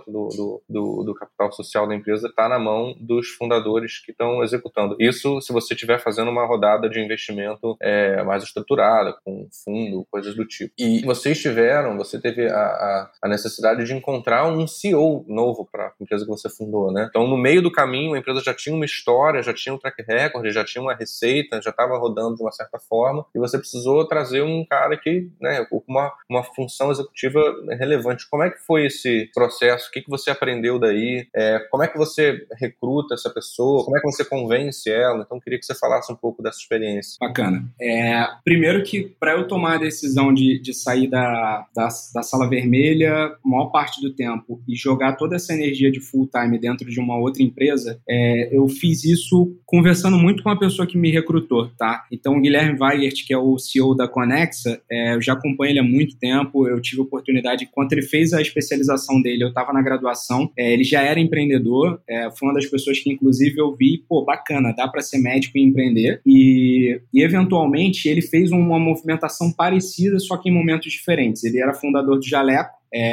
Speaker 1: do capital social da empresa está na mão dos fundadores que estão executando. Isso se você estiver fazendo uma rodada de investimento mais estruturada, com fundo, coisas do tipo. E você teve a necessidade de encontrar um CEO novo para a empresa que você fundou, né? Então, no meio do caminho, a empresa já tinha uma história, já tinha um track record, já tinha uma receita, já estava rodando de uma certa forma, e você precisou trazer um cara que, né, com uma função executiva executiva relevante. Como é que foi esse processo? O que você aprendeu daí? Como é que você recruta essa pessoa? Como é que você convence ela? Então, eu queria que você falasse um pouco dessa experiência.
Speaker 3: Bacana. Primeiro que, para eu tomar a decisão de sair da sala vermelha a maior parte do tempo e jogar toda essa energia de full time dentro de uma outra empresa, eu fiz isso conversando muito com a pessoa que me recrutou, tá? Então, o Guilherme Weigert, que é o CEO da Conexa, eu já acompanho ele há muito tempo, eu tive a oportunidade, enquanto ele fez a especialização dele, eu estava na graduação, ele já era empreendedor, foi uma das pessoas que, inclusive, eu vi, bacana, dá para ser médico e empreender, e eventualmente, ele fez uma movimentação parecida, só que em momentos diferentes. Ele era fundador do Jaleco,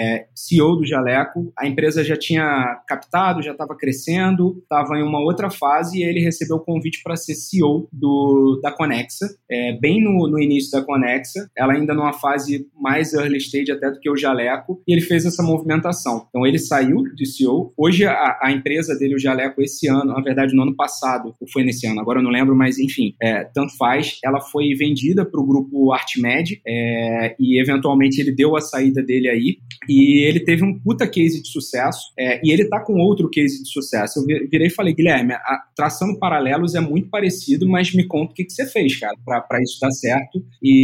Speaker 3: CEO do Jaleco, a empresa já tinha captado, já estava crescendo, estava em uma outra fase, e ele recebeu o convite para ser CEO da Conexa, bem no início da Conexa, ela ainda numa fase mais early stage até do que o Jaleco, e ele fez essa movimentação. Então ele saiu de CEO, hoje a empresa dele, o Jaleco, esse ano, na verdade no ano passado, ou foi nesse ano, agora eu não lembro, mas enfim, tanto faz, ela foi vendida para o grupo Artmed, e eventualmente ele deu a saída dele aí, e ele teve um puta case de sucesso, e ele tá com outro case de sucesso. Eu virei e falei, Guilherme, traçando paralelos é muito parecido, mas me conta o que você fez, cara, pra isso dar certo,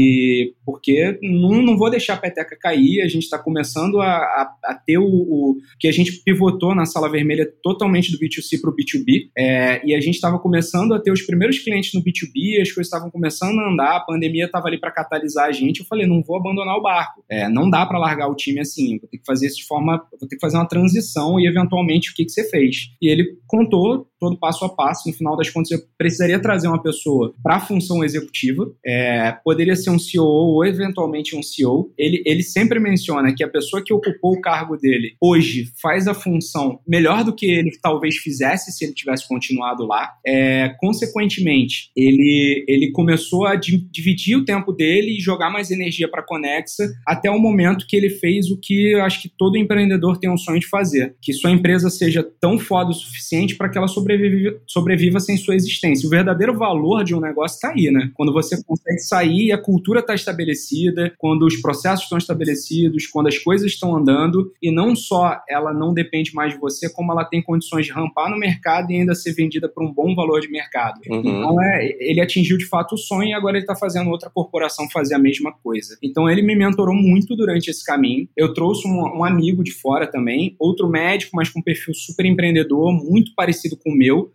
Speaker 3: e porque não vou deixar a peteca cair, a gente tá começando a ter o que a gente pivotou na sala vermelha totalmente do B2C pro B2B, e a gente tava começando a ter os primeiros clientes no B2B, as coisas estavam começando a andar, a pandemia tava ali pra catalisar a gente, eu falei, não vou abandonar o barco, não dá pra largar o time assim, vou ter que fazer isso de forma, vou ter que fazer uma transição e eventualmente o que você fez. E ele contou todo passo a passo, no final das contas eu precisaria trazer uma pessoa para a função executiva, poderia ser um CEO ou eventualmente um CEO. Ele sempre menciona que a pessoa que ocupou o cargo dele hoje faz a função melhor do que ele talvez fizesse se ele tivesse continuado lá. Consequentemente, ele começou a dividir o tempo dele e jogar mais energia para a Conexa até o momento que ele fez o que eu acho que todo empreendedor tem um sonho de fazer, que sua empresa seja tão foda o suficiente para que ela sobreviva sem sua existência. O verdadeiro valor de um negócio está aí, né? Quando você consegue sair e a cultura está estabelecida, quando os processos estão estabelecidos, quando as coisas estão andando, e não só ela não depende mais de você, como ela tem condições de rampar no mercado e ainda ser vendida por um bom valor de mercado. Uhum. Então, ele atingiu de fato o sonho e agora ele está fazendo outra corporação fazer a mesma coisa. Então, ele me mentorou muito durante esse caminho. Eu trouxe um amigo de fora também, outro médico, mas com um perfil super empreendedor, muito parecido com o meu,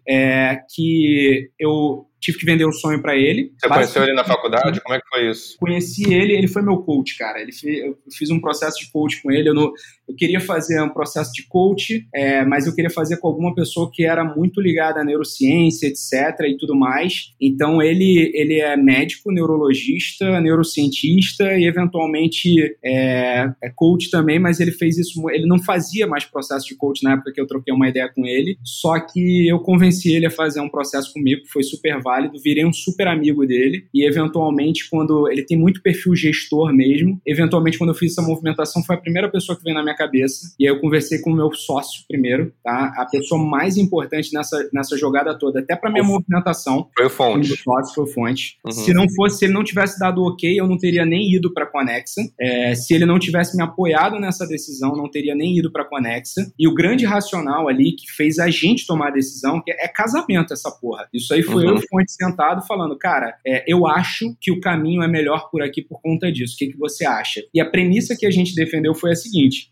Speaker 3: que eu tive que vender um sonho para ele.
Speaker 1: Você conheceu ele na faculdade? Como é que foi isso?
Speaker 3: Conheci ele foi meu coach, cara. Eu fiz um processo de coach com ele. Eu queria fazer um processo de coach, mas eu queria fazer com alguma pessoa que era muito ligada à neurociência, etc. e tudo mais. Então, ele é médico, neurologista, neurocientista e, eventualmente, é coach também, mas ele fez isso... Ele não fazia mais processo de coach na época que eu troquei uma ideia com ele, só que eu convenci ele a fazer um processo comigo, que foi super válido, virei um super amigo dele e, eventualmente, quando ele tem muito perfil gestor mesmo, eventualmente, quando eu fiz essa movimentação, foi a primeira pessoa que veio na minha cabeça, e aí eu conversei com o meu sócio primeiro, tá? A pessoa mais importante nessa jogada toda, até pra minha movimentação.
Speaker 1: Foi o Fonte.
Speaker 3: Foi o Fonte. Uhum. Se ele não tivesse dado ok, eu não teria nem ido pra Conexa. Se ele não tivesse me apoiado nessa decisão, não teria nem ido pra Conexa. E o grande racional ali que fez a gente tomar a decisão, que é casamento essa porra. Isso aí foi eu e o Fonte sentado falando, cara, eu acho que o caminho é melhor por aqui por conta disso. O que você acha? E a premissa que a gente defendeu foi a seguinte,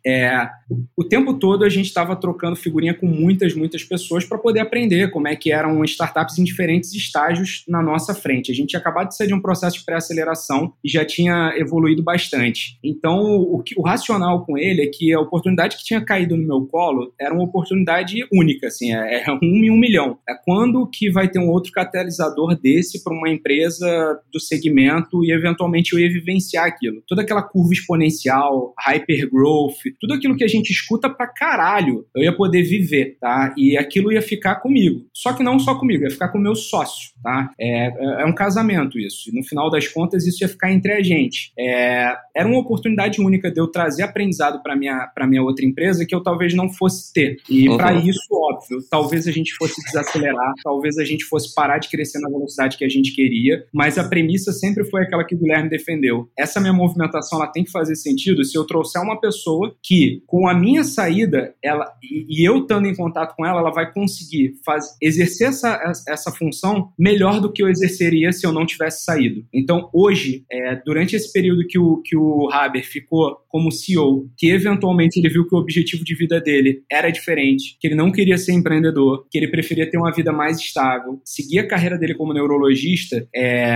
Speaker 3: o tempo todo a gente estava trocando figurinha com muitas pessoas para poder aprender como é que eram startups em diferentes estágios na nossa frente. A gente tinha acabado de sair de um processo de pré-aceleração e já tinha evoluído bastante. Então, o racional com ele é que a oportunidade que tinha caído no meu colo era uma oportunidade única, assim, é 1 em 1 milhão. Quando que vai ter um outro catalisador desse para uma empresa do segmento e, eventualmente, eu ia vivenciar aquilo? Toda aquela curva exponencial, hypergrowth, tudo aquilo que a gente escuta pra caralho, eu ia poder viver, tá? E aquilo ia ficar comigo. Só que não só comigo, ia ficar com o meu sócio, tá? É um casamento isso. E no final das contas, isso ia ficar entre a gente. Era uma oportunidade única de eu trazer aprendizado pra minha outra empresa que eu talvez não fosse ter. E pra isso, óbvio, talvez a gente fosse desacelerar, talvez a gente fosse parar de crescer crescer na velocidade que a gente queria, mas a premissa sempre foi aquela que o Guilherme defendeu. Essa minha movimentação, ela tem que fazer sentido se eu trouxer uma pessoa que, com a minha saída, e eu estando em contato com ela, ela vai conseguir exercer essa função melhor do que eu exerceria se eu não tivesse saído. Então, hoje, durante esse período que o Haber ficou como CEO, que eventualmente ele viu que o objetivo de vida dele era diferente, que ele não queria ser empreendedor, que ele preferia ter uma vida mais estável, seguir a carreira dele como neurologista,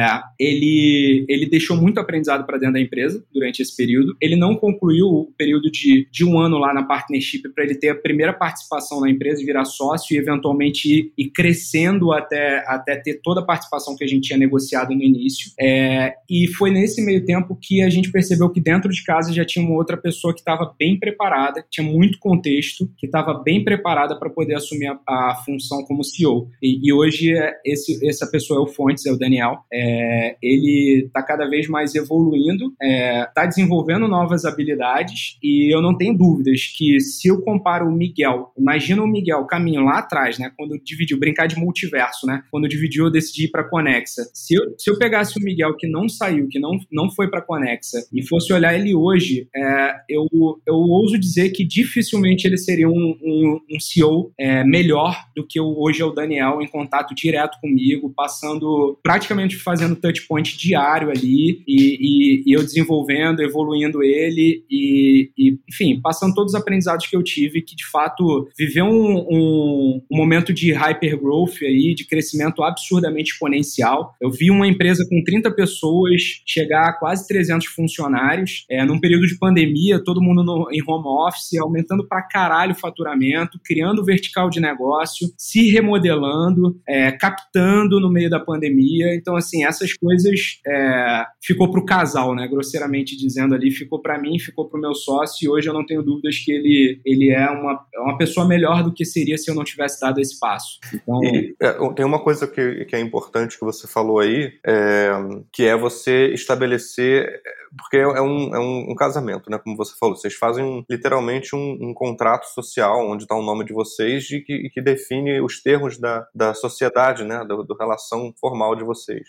Speaker 3: ele deixou muito aprendizado para dentro da empresa durante esse período. Ele não concluiu o período de um ano lá na partnership para ele ter a primeira participação na empresa, virar sócio e eventualmente ir crescendo até ter toda a participação que a gente tinha negociado no início. E foi nesse meio tempo que a gente percebeu que dentro de casa já tinha uma outra pessoa que estava bem preparada, que tinha muito contexto, que estava bem preparada para poder assumir a função como CEO. E hoje essa pessoa é o Fontes, é o Daniel. Ele está cada vez mais evoluindo, está desenvolvendo novas habilidades, e eu não tenho dúvidas que se eu comparo o Miguel, imagina o Miguel, caminho lá atrás, né, quando dividiu, brincar de multiverso, né, quando dividiu eu decidi ir para a Conexa. Se eu pegasse o Miguel que não saiu, que não foi para a Conexa, e fosse olhar ele hoje, eu ouso dizer que dificilmente ele seria um CEO melhor do que hoje é o Daniel, em contato direto comigo, praticamente fazendo touch point diário ali, e eu desenvolvendo, evoluindo ele, e enfim, passando todos os aprendizados que eu tive, que de fato viveu um momento de hypergrowth aí, de crescimento absurdamente exponencial. Eu vi uma empresa com 30 pessoas chegar a quase 300 funcionários, num período de pandemia, todo mundo em home office, aumentando pra caralho o faturamento, criando vertical de negócio, se remodelando, captando no meio da pandemia. Então, assim, essas coisas ficou pro casal, né? Grosseiramente dizendo ali, ficou pra mim, ficou pro meu sócio, e hoje eu não tenho dúvidas que ele é uma pessoa melhor do que seria se eu não tivesse dado esse passo. Então...
Speaker 1: tem uma coisa que é importante que você falou aí, que é você estabelecer, porque é um casamento, né? Como você falou, vocês fazem literalmente um contrato social onde está o nome de vocês e que define os termos da sociedade, né? Da relação formal de vocês.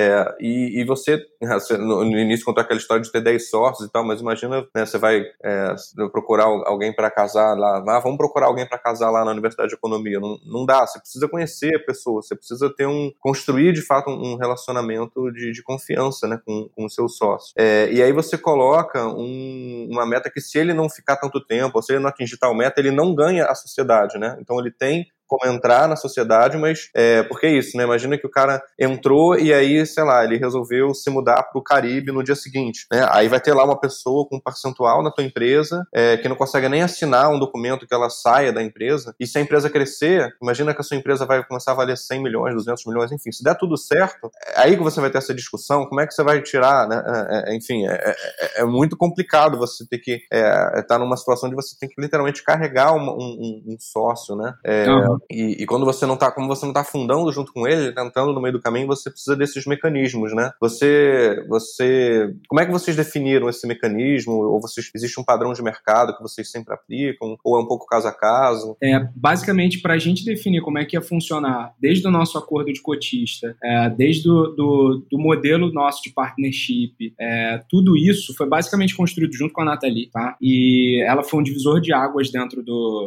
Speaker 1: E você, no início, contou aquela história de ter 10 sócios e tal, mas imagina, né, você vai procurar alguém para casar lá, vamos procurar alguém para casar lá na Universidade de Economia. Não dá, você precisa conhecer a pessoa, você precisa construir de fato um relacionamento de confiança, né, com o seu sócio. E aí você coloca uma meta que, se ele não ficar tanto tempo, ou se ele não atingir tal meta, ele não ganha a sociedade, né? Então ele tem como entrar na sociedade, mas porque é isso, né? Imagina que o cara entrou e aí, sei lá, ele resolveu se mudar para o Caribe no dia seguinte, né? Aí vai ter lá uma pessoa com um percentual na tua empresa que não consegue nem assinar um documento que ela saia da empresa, e se a empresa crescer, imagina que a sua empresa vai começar a valer 100 milhões, 200 milhões, enfim, se der tudo certo, aí que você vai ter essa discussão, como é que você vai tirar, né? Enfim, é muito complicado você ter que estar numa situação de você ter que literalmente carregar um sócio, né? E quando você não tá, como você não tá afundando junto com ele, tentando no meio do caminho, você precisa desses mecanismos, né? Como é que vocês definiram esse mecanismo? Ou existe um padrão de mercado que vocês sempre aplicam? Ou é um pouco caso a caso?
Speaker 3: Basicamente, para a gente definir como é que ia funcionar, desde o nosso acordo de cotista, desde do modelo nosso de partnership, tudo isso foi basicamente construído junto com a Nathalie, tá? E ela foi um divisor de águas dentro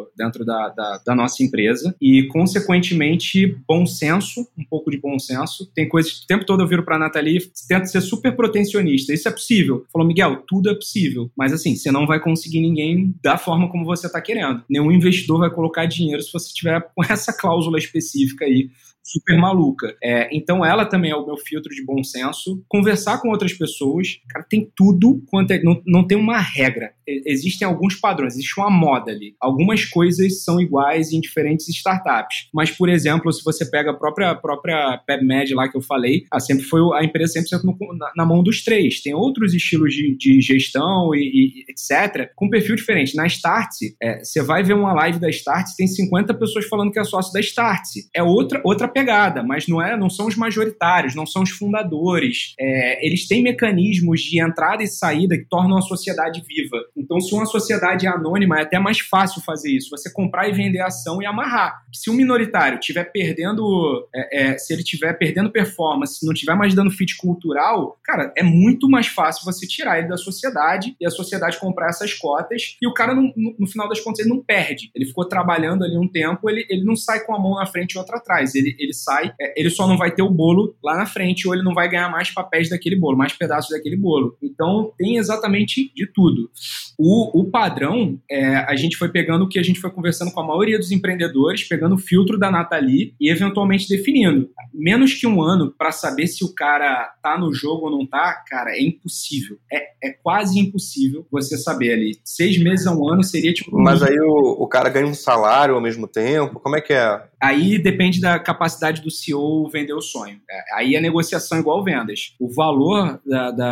Speaker 3: da nossa empresa. E, consequentemente, bom senso, um pouco de bom senso. Tem coisas que o tempo todo eu viro pra Nathalie, tenta ser super protecionista. Isso é possível. Falou, Miguel, tudo é possível. Mas, assim, você não vai conseguir ninguém da forma como você tá querendo. Nenhum investidor vai colocar dinheiro se você tiver com essa cláusula específica aí, super maluca. Então, ela também é o meu filtro de bom senso. Conversar com outras pessoas, cara, tem tudo quanto não tem uma regra. Existem alguns padrões, existe uma moda ali. Algumas coisas são iguais em diferentes startups. Mas, por exemplo, se você pega a própria PebMed lá que eu falei, a empresa sempre na mão dos três. Tem outros estilos de gestão e etc., com perfil diferente. Na Startse, você vai ver uma live da Startse, tem 50 pessoas falando que é sócio da Startse. É outra pegada. pegada, mas não são os majoritários, não são os fundadores. Eles têm mecanismos de entrada e saída que tornam a sociedade viva. Então, se uma sociedade é anônima, é até mais fácil fazer isso. Você comprar e vender ação e amarrar. Se um minoritário estiver perdendo, se ele estiver perdendo performance, se não estiver mais dando fit cultural, cara, é muito mais fácil você tirar ele da sociedade e a sociedade comprar essas cotas e o cara, no final das contas, ele não perde. Ele ficou trabalhando ali um tempo, ele não sai com a mão na frente e outra atrás. Ele sai, ele só não vai ter o bolo lá na frente ou ele não vai ganhar mais papéis daquele bolo, mais pedaços daquele bolo. Então, tem exatamente de tudo. O padrão, a gente foi pegando o que a gente foi conversando com a maioria dos empreendedores, pegando o filtro da Nathalie e eventualmente definindo. Menos que um ano para saber se o cara tá no jogo ou não tá, cara, é impossível. É quase impossível você saber ali. 6 meses a um ano seria tipo...
Speaker 1: Mas aí o cara ganha um salário ao mesmo tempo? Como é que é?
Speaker 3: Aí depende da capacidade do CEO vender o sonho. Aí a negociação é igual vendas. O valor,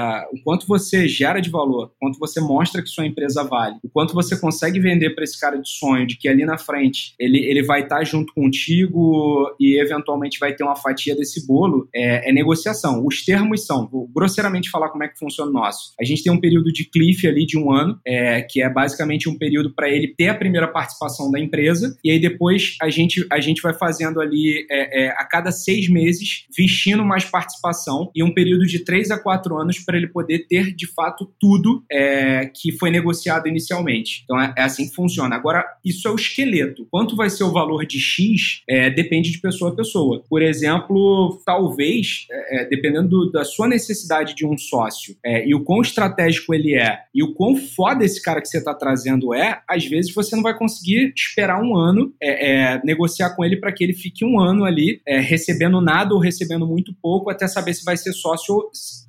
Speaker 3: o quanto você gera de valor, o quanto você mostra que sua empresa vale, o quanto você consegue vender para esse cara de sonho, de que ali na frente ele vai estar junto contigo e eventualmente vai ter uma fatia desse bolo, é negociação. Os termos são, vou grosseiramente falar como é que funciona o nosso. A gente tem um período de cliff ali de 1 ano, que é basicamente um período para ele ter a primeira participação da empresa, e aí depois a gente vai fazendo ali a cada 6 meses, vestindo mais participação, e um período de 3 a 4 anos para ele poder ter, de fato, tudo que foi negociado inicialmente. Então, é assim que funciona. Agora, isso é o esqueleto. Quanto vai ser o valor de X, depende de pessoa a pessoa. Por exemplo, talvez, dependendo da sua necessidade de um sócio, e o quão estratégico ele é, e o quão foda esse cara que você está trazendo às vezes você não vai conseguir esperar 1 ano, negociar com ele para que ele fique 1 ano ali, recebendo nada ou recebendo muito pouco, até saber se vai ser sócio,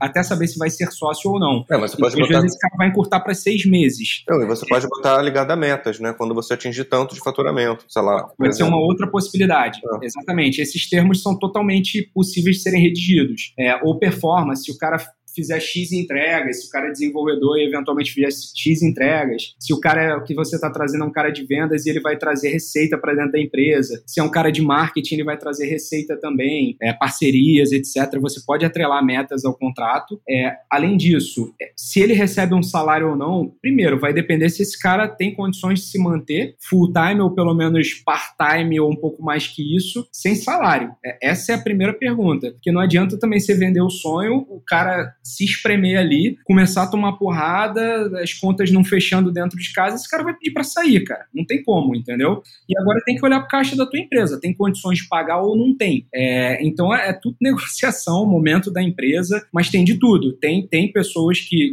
Speaker 3: ou não.
Speaker 1: Mas você pode
Speaker 3: às vezes esse cara vai encurtar para 6 meses.
Speaker 1: E você pode botar ligado a metas, né? Quando você atingir tanto de faturamento, sei lá.
Speaker 3: Pode ser uma outra possibilidade. Exatamente. Esses termos são totalmente possíveis de serem redigidos. Ou performance, se o cara fizer X entregas, se o cara é desenvolvedor e eventualmente fizer X entregas, se o cara que você está trazendo é um cara de vendas e ele vai trazer receita para dentro da empresa, se é um cara de marketing ele vai trazer receita também, parcerias, etc. Você pode atrelar metas ao contrato. Além disso, se ele recebe um salário ou não, primeiro, vai depender se esse cara tem condições de se manter full-time ou pelo menos part-time ou um pouco mais que isso, sem salário. Essa é a primeira pergunta, porque não adianta também você vender o sonho, o cara se espremer ali, começar a tomar porrada, as contas não fechando dentro de casa, esse cara vai pedir pra sair, cara. Não tem como, entendeu? E agora tem que olhar pro caixa da tua empresa. Tem condições de pagar ou não tem? Então é tudo negociação, momento da empresa, mas tem de tudo. Tem pessoas que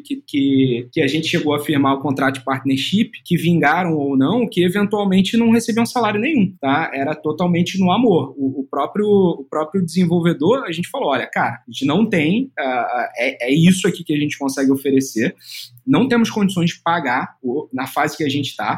Speaker 3: a gente chegou a firmar o contrato de partnership, que vingaram ou não, que eventualmente não recebiam salário nenhum, tá? Era totalmente no amor. O próprio desenvolvedor, a gente falou, olha, cara, a gente não tem... É isso aqui que a gente consegue oferecer. Não temos condições de pagar na fase que a gente está,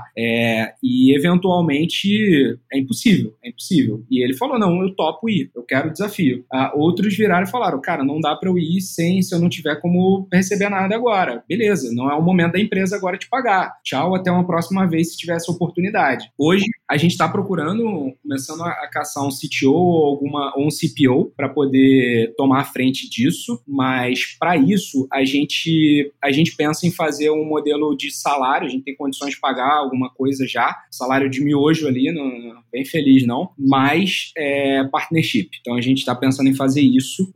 Speaker 3: e eventualmente é impossível. E ele falou, não, eu topo ir, eu quero o desafio. Outros viraram e falaram, cara, não dá para eu ir se eu não tiver como receber nada agora. Beleza, não é o momento da empresa agora te pagar. Tchau, até uma próxima vez se tiver essa oportunidade. Hoje a gente está começando a caçar um CTO ou um CPO para poder tomar a frente disso, mas para isso a gente pensa em fazer um modelo de salário, a gente tem condições de pagar alguma coisa já, salário de miojo ali, não, bem feliz não, mas partnership. Então a gente está pensando em fazer isso,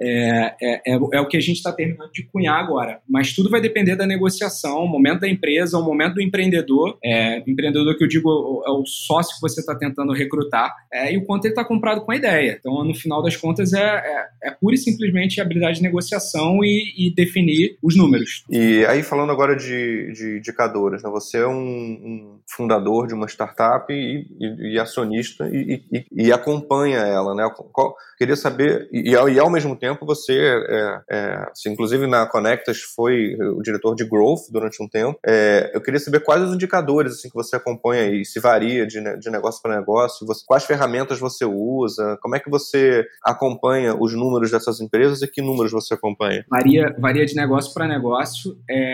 Speaker 3: é o que a gente está terminando de cunhar agora, mas tudo vai depender da negociação, o momento da empresa, o momento do empreendedor, empreendedor que eu digo é o sócio que você está tentando recrutar, e o quanto ele está comprado com a ideia. Então no final das contas é pura e simplesmente a habilidade de negociação e definir os números.
Speaker 1: E aí falando agora de indicadores, né? Você é um fundador de uma startup e acionista e acompanha ela, né? Queria saber, e ao mesmo tempo você, inclusive na Conectas foi o diretor de Growth durante um tempo, eu queria saber quais os indicadores assim, que você acompanha aí, se varia de negócio para negócio, quais ferramentas você usa, como é que você acompanha os números dessas empresas e que números você acompanha?
Speaker 3: Varia de negócio para negócio,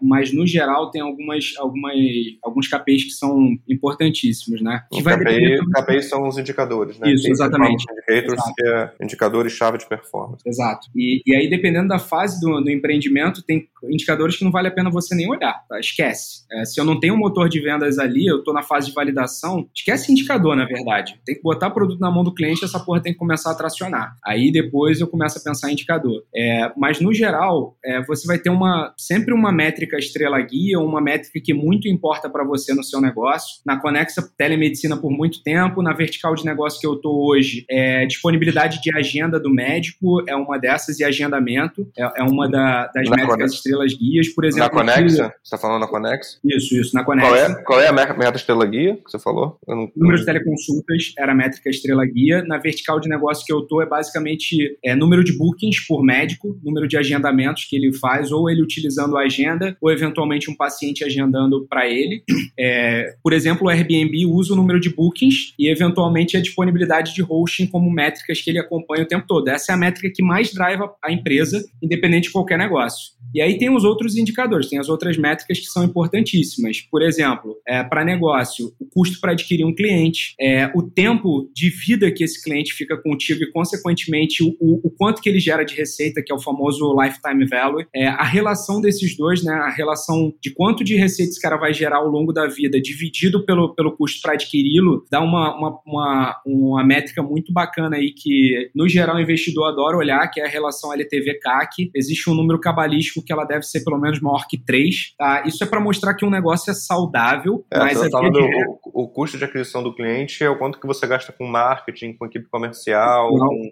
Speaker 3: mas no geral tem alguns KPIs que são importantíssimos, né? Que
Speaker 1: KPIs são os indicadores, né?
Speaker 3: Isso, exatamente.
Speaker 1: Indicators, que é indicadores-chave de performance.
Speaker 3: Exato. E aí, dependendo da fase do empreendimento, tem indicadores que não vale a pena você nem olhar, tá? Esquece. Se eu não tenho um motor de vendas ali, eu estou na fase de validação, esquece indicador, na verdade. Tem que botar produto na mão do cliente, essa porra tem que começar a tracionar. Aí depois eu começo a pensar em indicador. Mas no geral, você vai ter sempre uma métrica estrela guia, uma métrica que muito importa para você no seu negócio. Na Conexa, telemedicina por muito tempo. Na vertical de negócio que eu estou hoje, disponibilidade de agenda do médico é uma dessas, e agendamento é uma das métricas estrelas guias. Por exemplo,
Speaker 1: na Conexa? Você está falando na Conexa?
Speaker 3: Isso, na Conexa.
Speaker 1: Qual é a métrica estrela guia que você falou?
Speaker 3: Número de teleconsultas era a métrica estrela guia. Na vertical de negócio que eu estou é basicamente número de bookings por médico, número de agendamentos que ele faz, ou ele utilizando a agenda, ou eventualmente um paciente agendando para ele. Por exemplo, o Airbnb usa o número de bookings e eventualmente a disponibilidade de hosting como métricas que ele acompanha o tempo todo. Essa é a métrica que mais drive a empresa, independente de qualquer negócio. E aí tem os outros indicadores, tem as outras métricas que são importantíssimas. Por exemplo, para negócio, o custo para adquirir um cliente, o tempo de vida que esse cliente fica contigo e, consequentemente, o quanto que ele gera de receita, que é o famoso lifetime value, a relação desses dois, né, a relação de quanto de receita esse cara vai gerar ao longo da vida, dividido pelo custo para adquiri-lo, dá uma métrica muito bacana aí que, no geral, o investidor adora olhar, que é a relação LTV-CAC. Existe um número cabalístico que ela deve ser pelo menos maior que 3. Tá? Isso é para mostrar que um negócio é saudável. Mas
Speaker 1: o custo de aquisição do cliente é o quanto que você gasta com marketing, com equipe comercial,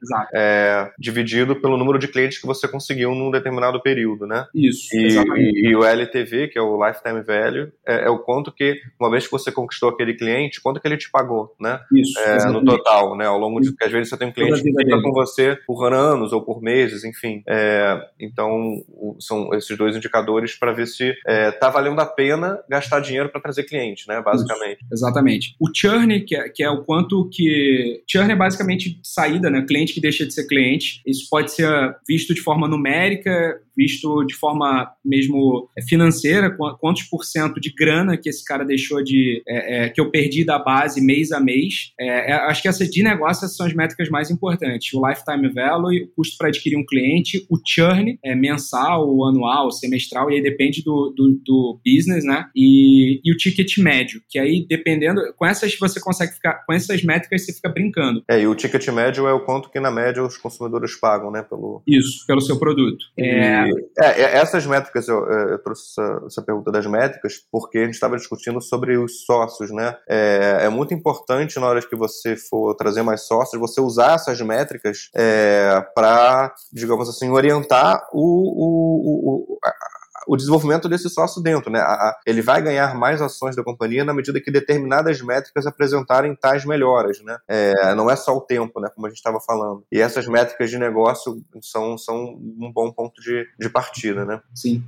Speaker 1: dividido pelo número de clientes que você conseguiu num determinado período, né?
Speaker 3: Isso,
Speaker 1: e o LTV, que é o Lifetime Value, é o quanto que, uma vez que você conquistou aquele cliente, quanto que ele te pagou, né?
Speaker 3: Isso,
Speaker 1: no total, né? Ao longo de... Porque às vezes você tem um cliente que fica com você por anos ou por meses, enfim. Então, são esses dois indicadores para ver se tá valendo a pena gastar dinheiro para trazer cliente, né? Basicamente.
Speaker 3: Isso, exatamente. O churn, que é o quanto que... Churn é basicamente saída, né? Cliente que deixa de ser cliente. Isso pode ser visto de forma numérica, visto de forma mesmo financeira, quantos % de grana que esse cara deixou que eu perdi da base mês a mês. Acho que essas de negócio são as métricas mais importantes. O lifetime value, o custo para adquirir um cliente, o churn mensal, anual, semestral, e aí depende do business, né? E o ticket médio, que aí dependendo, com essas você consegue ficar, com essas métricas você fica brincando.
Speaker 1: E o ticket médio é o quanto que na média os consumidores pagam, né?
Speaker 3: Pelo seu produto.
Speaker 1: Essas métricas, eu trouxe essa pergunta das métricas porque a gente estava discutindo sobre os sócios, né? É muito importante na hora que você for trazer mais sócios, você usar essas métricas para, digamos assim, orientar o desenvolvimento desse sócio dentro, né? Ele vai ganhar mais ações da companhia na medida que determinadas métricas apresentarem tais melhoras, né? Não é só o tempo, né? Como a gente estava falando. E essas métricas de negócio são um bom ponto de partida, né?
Speaker 3: Sim.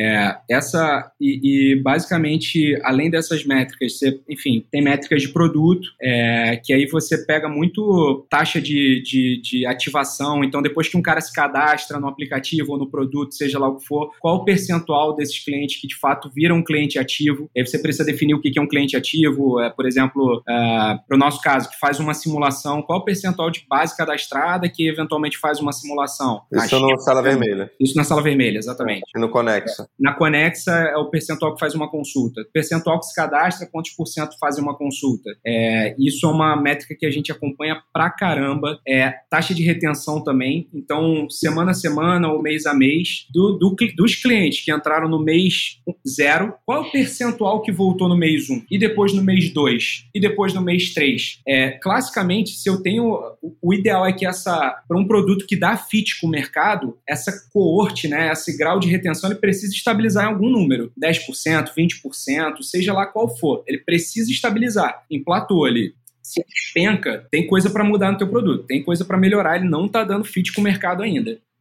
Speaker 3: Basicamente, além dessas métricas, enfim, tem métricas de produto, que aí você pega muito taxa de ativação. Então, depois que um cara se cadastra no aplicativo ou no produto, seja lá o que for, qual o percentual desses clientes que de fato viram um cliente ativo? Aí você precisa definir o que é um cliente ativo. Por exemplo, para o nosso caso, que faz uma simulação, qual o percentual de base cadastrada que eventualmente faz uma simulação?
Speaker 1: Isso na sala vermelha.
Speaker 3: Isso na sala vermelha, exatamente.
Speaker 1: E no Conexa?
Speaker 3: Na Conexa é o percentual que faz uma consulta. Percentual que se cadastra, quantos % fazem uma consulta? Isso é uma métrica que a gente acompanha pra caramba. Taxa de retenção também. Então, semana a semana ou mês a mês, dos clientes que entraram no mês 0, qual é o percentual que voltou no mês 1? E depois no mês 2? E depois no mês 3? Classicamente, se eu tenho... O ideal é que para um produto que dá fit com o mercado, essa coorte, né, esse grau de retenção, ele precisa estabilizar em algum número. 10%, 20%, seja lá qual for. Ele precisa estabilizar. Emplatou ali. Se despenca, tem coisa para mudar no teu produto. Tem coisa para melhorar. Ele não está dando fit com o mercado ainda.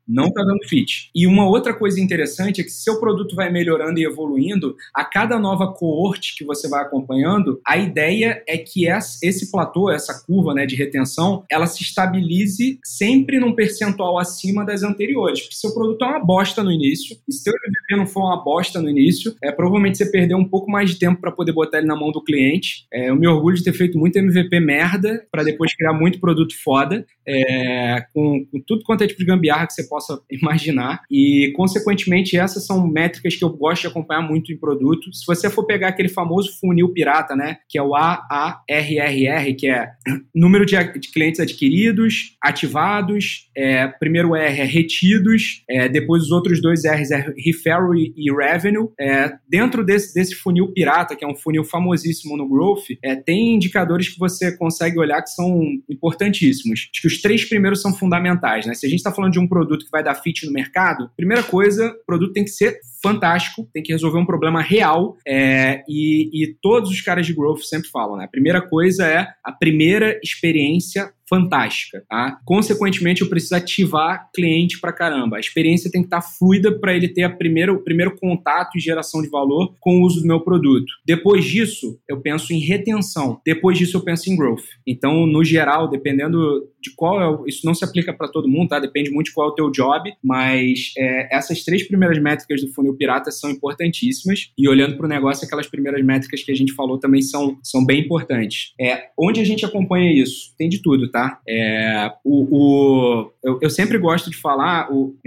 Speaker 3: não está dando fit. E uma outra coisa interessante é que se seu produto vai melhorando e evoluindo, a cada nova coorte que você vai acompanhando, a ideia é que esse platô, essa curva, né, de retenção, ela se estabilize sempre num percentual acima das anteriores. Porque seu produto é uma bosta no início, e se seu MVP não for uma bosta no início, provavelmente você perdeu um pouco mais de tempo para poder botar ele na mão do cliente. Eu me orgulho de ter feito muito MVP merda, para depois criar muito produto foda, com tudo quanto é tipo de gambiarra que você possa imaginar. E, consequentemente, essas são métricas que eu gosto de acompanhar muito em produto. Se você for pegar aquele famoso funil pirata, né, que é o AARRR, que é número de clientes adquiridos, ativados, primeiro R é retidos, depois os outros dois R's é referral e revenue. Dentro desse funil pirata, que é um funil famosíssimo no Growth, tem indicadores que você consegue olhar que são importantíssimos. Acho que os 3 primeiros são fundamentais, né? Se a gente está falando de um produto que vai dar fit no mercado, primeira coisa, o produto tem que ser fantástico, tem que resolver um problema real, e todos os caras de Growth sempre falam, né? A primeira coisa é a primeira experiência fantástica, tá? Consequentemente, eu preciso ativar cliente pra caramba. A experiência tem que estar fluida para ele ter o primeiro contato e geração de valor com o uso do meu produto. Depois disso, eu penso em retenção. Depois disso, eu penso em growth. Então, no geral, dependendo de qual isso não se aplica para todo mundo, tá? Depende muito de qual é o teu job, mas essas 3 primeiras métricas do funil pirata são importantíssimas, e olhando para o negócio, aquelas primeiras métricas que a gente falou também são bem importantes. Onde a gente acompanha isso? Tem de tudo, tá? Eu sempre gosto de falar,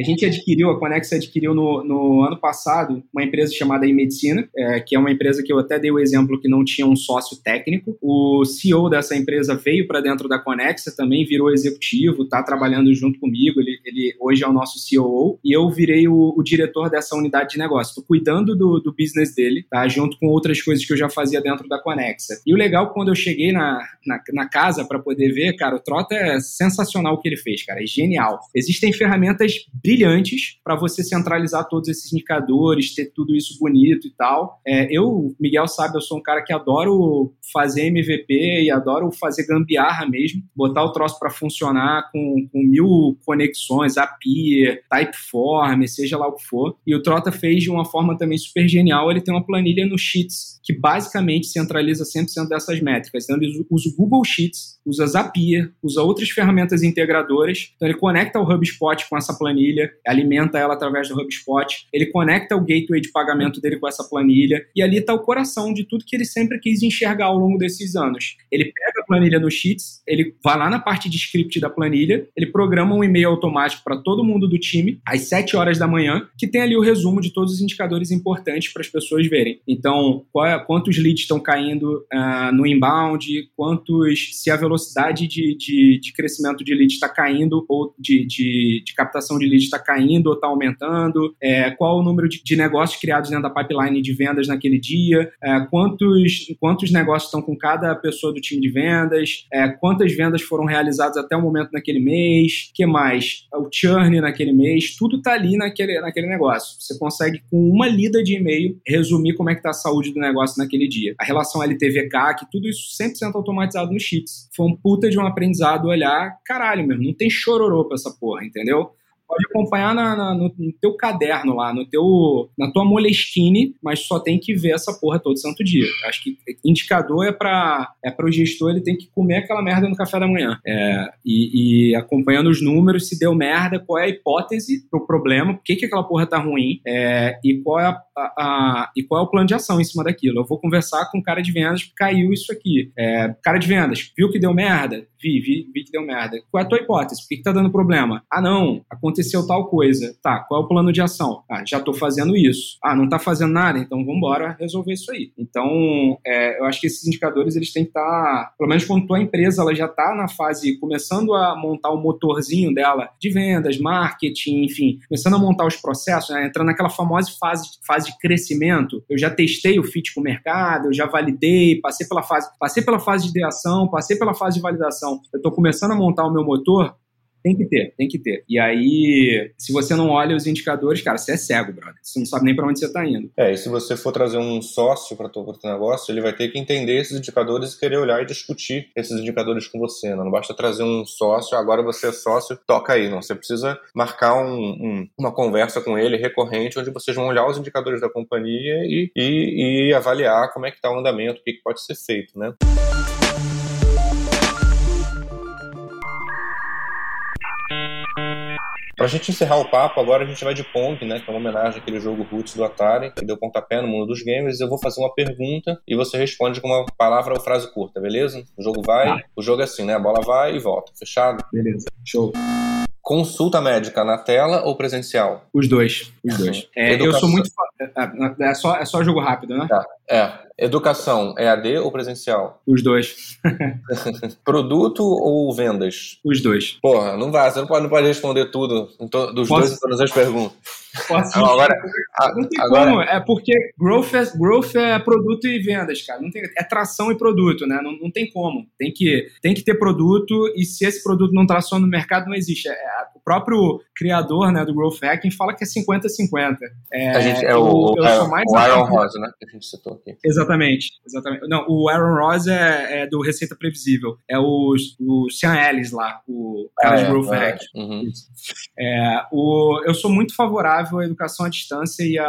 Speaker 3: a Connexa adquiriu no ano passado uma empresa chamada eMedicina, que é uma empresa que eu até dei o exemplo que não tinha um sócio técnico. O CEO dessa empresa veio para dentro da Connexa, também virou executivo, está trabalhando junto comigo, ele hoje é o nosso COO, e eu virei o diretor dessa unidade de negócio. Estou cuidando do business dele, tá? Junto com outras coisas que eu já fazia dentro da Connexa. E o legal, quando eu cheguei na casa para poder ver, cara, o Trota é sensacional o que ele fez, cara, é genial. Existem ferramentas brilhantes para você centralizar todos esses indicadores, ter tudo isso bonito e tal. Miguel sabe, eu sou um cara que adoro fazer MVP e adoro fazer gambiarra mesmo, botar o troço para funcionar com 1000 conexões, API, Typeform, seja lá o que for. E o Trota fez de uma forma também super genial. Ele tem uma planilha no Sheets que basicamente centraliza 100% dessas métricas. Então ele usa o Google Sheets, usa Zapier, usa outras ferramentas integradoras. Então ele conecta o HubSpot com essa planilha, alimenta ela através do HubSpot, ele conecta o gateway de pagamento dele com essa planilha, e ali está o coração de tudo que ele sempre quis enxergar ao longo desses anos. Ele pega a planilha no Sheets, ele vai lá na parte de script da planilha, ele programa um e-mail automático para todo mundo do time, às 7 horas da manhã, que tem ali o resumo de todos os indicadores importantes para as pessoas verem. Então, quantos leads estão caindo no inbound, se a velocidade de crescimento de leads está caindo, ou de captação de leads está caindo ou está aumentando, qual o número de negócios criados dentro da pipeline de vendas naquele dia, quantos negócios estão com cada pessoa do time de vendas, quantas vendas foram realizadas até o momento naquele mês, o que mais? O churn naquele mês, tudo está ali naquele negócio. Você consegue, com uma lida de e-mail, resumir como é que está a saúde do negócio naquele dia. A relação LTV/CAC, tudo isso 100% automatizado no Sheets. Foi um puta de um aprendizado olhar, caralho, mesmo, não tem chororô pra essa porra, entendeu? Pode acompanhar no teu caderno lá, na tua Moleskine, mas só tem que ver essa porra todo santo dia. Acho que indicador é para o gestor, ele tem que comer aquela merda no café da manhã. E acompanhando os números, se deu merda, qual é a hipótese pro problema, por que aquela porra tá ruim, e qual é o plano de ação em cima daquilo. Eu vou conversar com o cara de vendas, caiu isso aqui. Cara de vendas, viu que deu merda? Vi que deu merda. Qual é a tua hipótese? Por que tá dando problema? Não, aconteceu tal coisa. Tá, qual é o plano de ação? Já tô fazendo isso. Não tá fazendo nada? Então vambora resolver isso aí. Então, eu acho que esses indicadores, eles têm que estar, pelo menos quando tua empresa ela já tá na fase, começando a montar o motorzinho dela de vendas, marketing, enfim, começando a montar os processos, né? Entrando naquela famosa fase de crescimento. Eu já testei o fit com o mercado, eu já validei, passei pela fase de ideação, passei pela fase de validação. Eu estou começando a montar o meu motor, Tem que ter. E aí, se você não olha os indicadores, cara, você é cego, brother. Você não sabe nem pra onde você tá indo.
Speaker 1: E se você for trazer um sócio para o teu negócio, ele vai ter que entender esses indicadores e querer olhar e discutir esses indicadores com você. Não basta trazer um sócio, agora você é sócio, toca aí. Não, você precisa marcar uma conversa com ele recorrente, onde vocês vão olhar os indicadores da companhia e avaliar como é que está o andamento, o que pode ser feito, né? Pra gente encerrar o papo, agora a gente vai de Pong, né, que é uma homenagem àquele jogo Roots do Atari, que deu pontapé no mundo dos games. Eu vou fazer uma pergunta e você responde com uma palavra ou frase curta, beleza? O jogo vai, o jogo é assim, né, a bola vai e volta, fechado?
Speaker 3: Beleza, show.
Speaker 1: Consulta médica na tela ou presencial?
Speaker 3: Os dois. Eu sou muito... É só jogo rápido, né?
Speaker 1: Tá. Educação, EAD ou presencial?
Speaker 3: Os dois.
Speaker 1: Produto ou vendas?
Speaker 3: Os dois.
Speaker 1: Porra, não vai, você não pode responder tudo dos dois em todas as perguntas.
Speaker 3: Não tem como, é porque growth é produto e vendas, cara. Não tem, é tração e produto, né? Não tem como. Tem que ter produto, e se esse produto não traciona no mercado, não existe. O próprio criador, né, do Growth Hacking fala que é 50-50.
Speaker 1: O Aaron Ross, né, que a gente citou aqui.
Speaker 3: Exatamente. Não, o Aaron Ross é do Receita Previsível. É o Sean Ellis lá, o cara de Growth Hacking.
Speaker 1: Uhum.
Speaker 3: Eu sou muito favorável à educação à distância e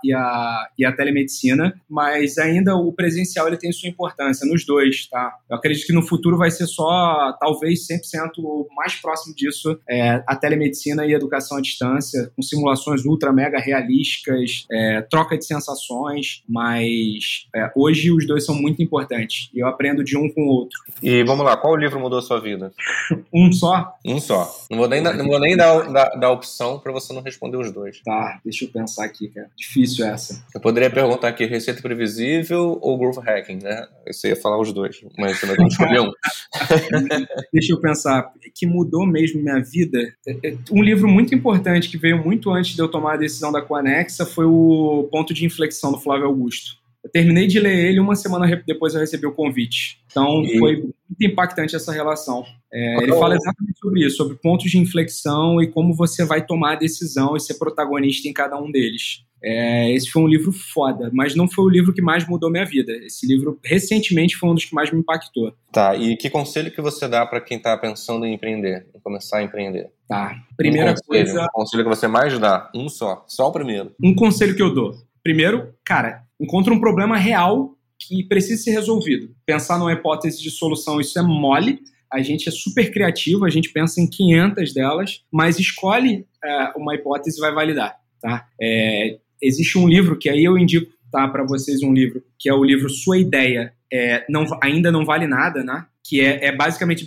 Speaker 3: à telemedicina, mas ainda o presencial ele tem sua importância nos dois, tá? Eu acredito que no futuro vai ser só, talvez 100% mais próximo disso, a telemedicina e a educação à distância, com simulações ultra mega realísticas, troca de sensações, mas hoje os dois são muito importantes e eu aprendo de um com o outro.
Speaker 1: E vamos lá, qual livro mudou a sua vida?
Speaker 3: Um só?
Speaker 1: Um só. Não vou nem dar opção para você não responder os dois.
Speaker 3: Tá, deixa eu pensar aqui, cara. Difícil essa.
Speaker 1: Eu poderia perguntar aqui, Receita Previsível ou Growth Hacking, né? Você ia falar os dois, mas você vai ter que escolher um.
Speaker 3: Deixa eu pensar. Que mudou mesmo minha vida. Um livro muito importante que veio muito antes de eu tomar a decisão da Coanexa foi o Ponto de Inflexão, do Flávio Augusto. Eu terminei de ler ele, uma semana depois eu recebi o convite. Então, foi muito impactante essa relação. Ele fala exatamente sobre isso, sobre pontos de inflexão e como você vai tomar a decisão e ser protagonista em cada um deles. Esse foi um livro foda, mas não foi o livro que mais mudou minha vida. Esse livro, recentemente, foi um dos que mais me impactou.
Speaker 1: Tá, e que conselho que você dá para quem tá pensando em empreender, em começar a empreender?
Speaker 3: Tá, primeira coisa...
Speaker 1: Um conselho que você mais dá, um só o primeiro.
Speaker 3: Um conselho que eu dou. Primeiro, cara, encontra um problema real que precisa ser resolvido. Pensar numa hipótese de solução, isso é mole. A gente é super criativo, a gente pensa em 500 delas, mas escolhe uma hipótese e vai validar, tá? Existe um livro que aí eu indico, tá, para vocês, um livro, que é o livro Sua Ideia Ainda Não Vale Nada, né? Que é basicamente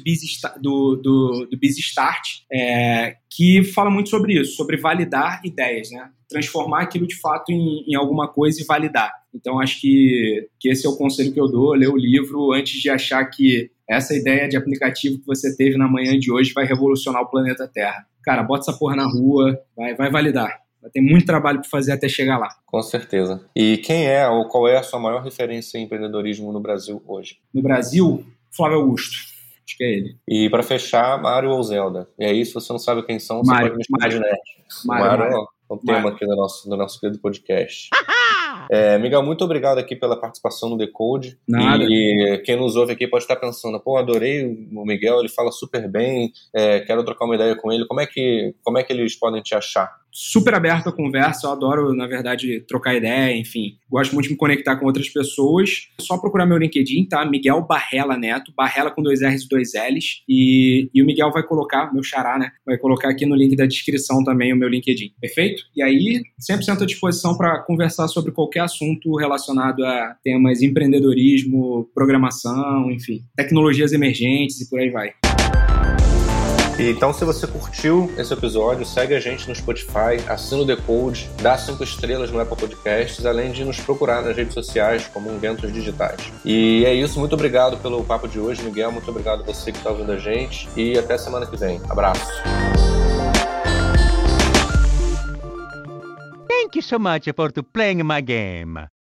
Speaker 3: do Busy Start, que fala muito sobre isso, sobre validar ideias, né? Transformar aquilo de fato em alguma coisa e validar. Então, acho que esse é o conselho que eu dou, ler o livro antes de achar que essa ideia de aplicativo que você teve na manhã de hoje vai revolucionar o planeta Terra. Cara, bota essa porra na rua, vai validar. Vai ter muito trabalho para fazer até chegar lá.
Speaker 1: Com certeza. E quem é ou qual é a sua maior referência em empreendedorismo no Brasil hoje?
Speaker 3: No Brasil, Flávio Augusto. Acho que é ele.
Speaker 1: E para fechar, Mário ou Zelda? E aí, se você não sabe quem são, você pode me chamar de Nerd. Mário é um tema aqui do nosso querido podcast. Miguel, muito obrigado aqui pela participação no Decode.
Speaker 3: Nada.
Speaker 1: E quem nos ouve aqui pode estar pensando, adorei o Miguel, ele fala super bem, quero trocar uma ideia com ele. Como é que eles podem te achar?
Speaker 3: Super aberto a conversa, eu adoro, na verdade, trocar ideia, enfim. Gosto muito de me conectar com outras pessoas. É só procurar meu LinkedIn, tá? Miguel Barrela Neto, Barrela com 2 R's e 2 L's. E o Miguel vai colocar, meu xará, né? Vai colocar aqui no link da descrição também o meu LinkedIn. Perfeito? E aí, 100% à disposição para conversar sobre qualquer assunto relacionado a temas empreendedorismo, programação, enfim, tecnologias emergentes e por aí vai.
Speaker 1: Então, se você curtiu esse episódio, segue a gente no Spotify, assina o Decode, dá 5 estrelas no Apple Podcasts, além de nos procurar nas redes sociais como Inventos Digitais. E é isso, muito obrigado pelo papo de hoje, Miguel, muito obrigado a você que está ouvindo a gente e até semana que vem. Abraço.
Speaker 2: Thank you so much for playing my game.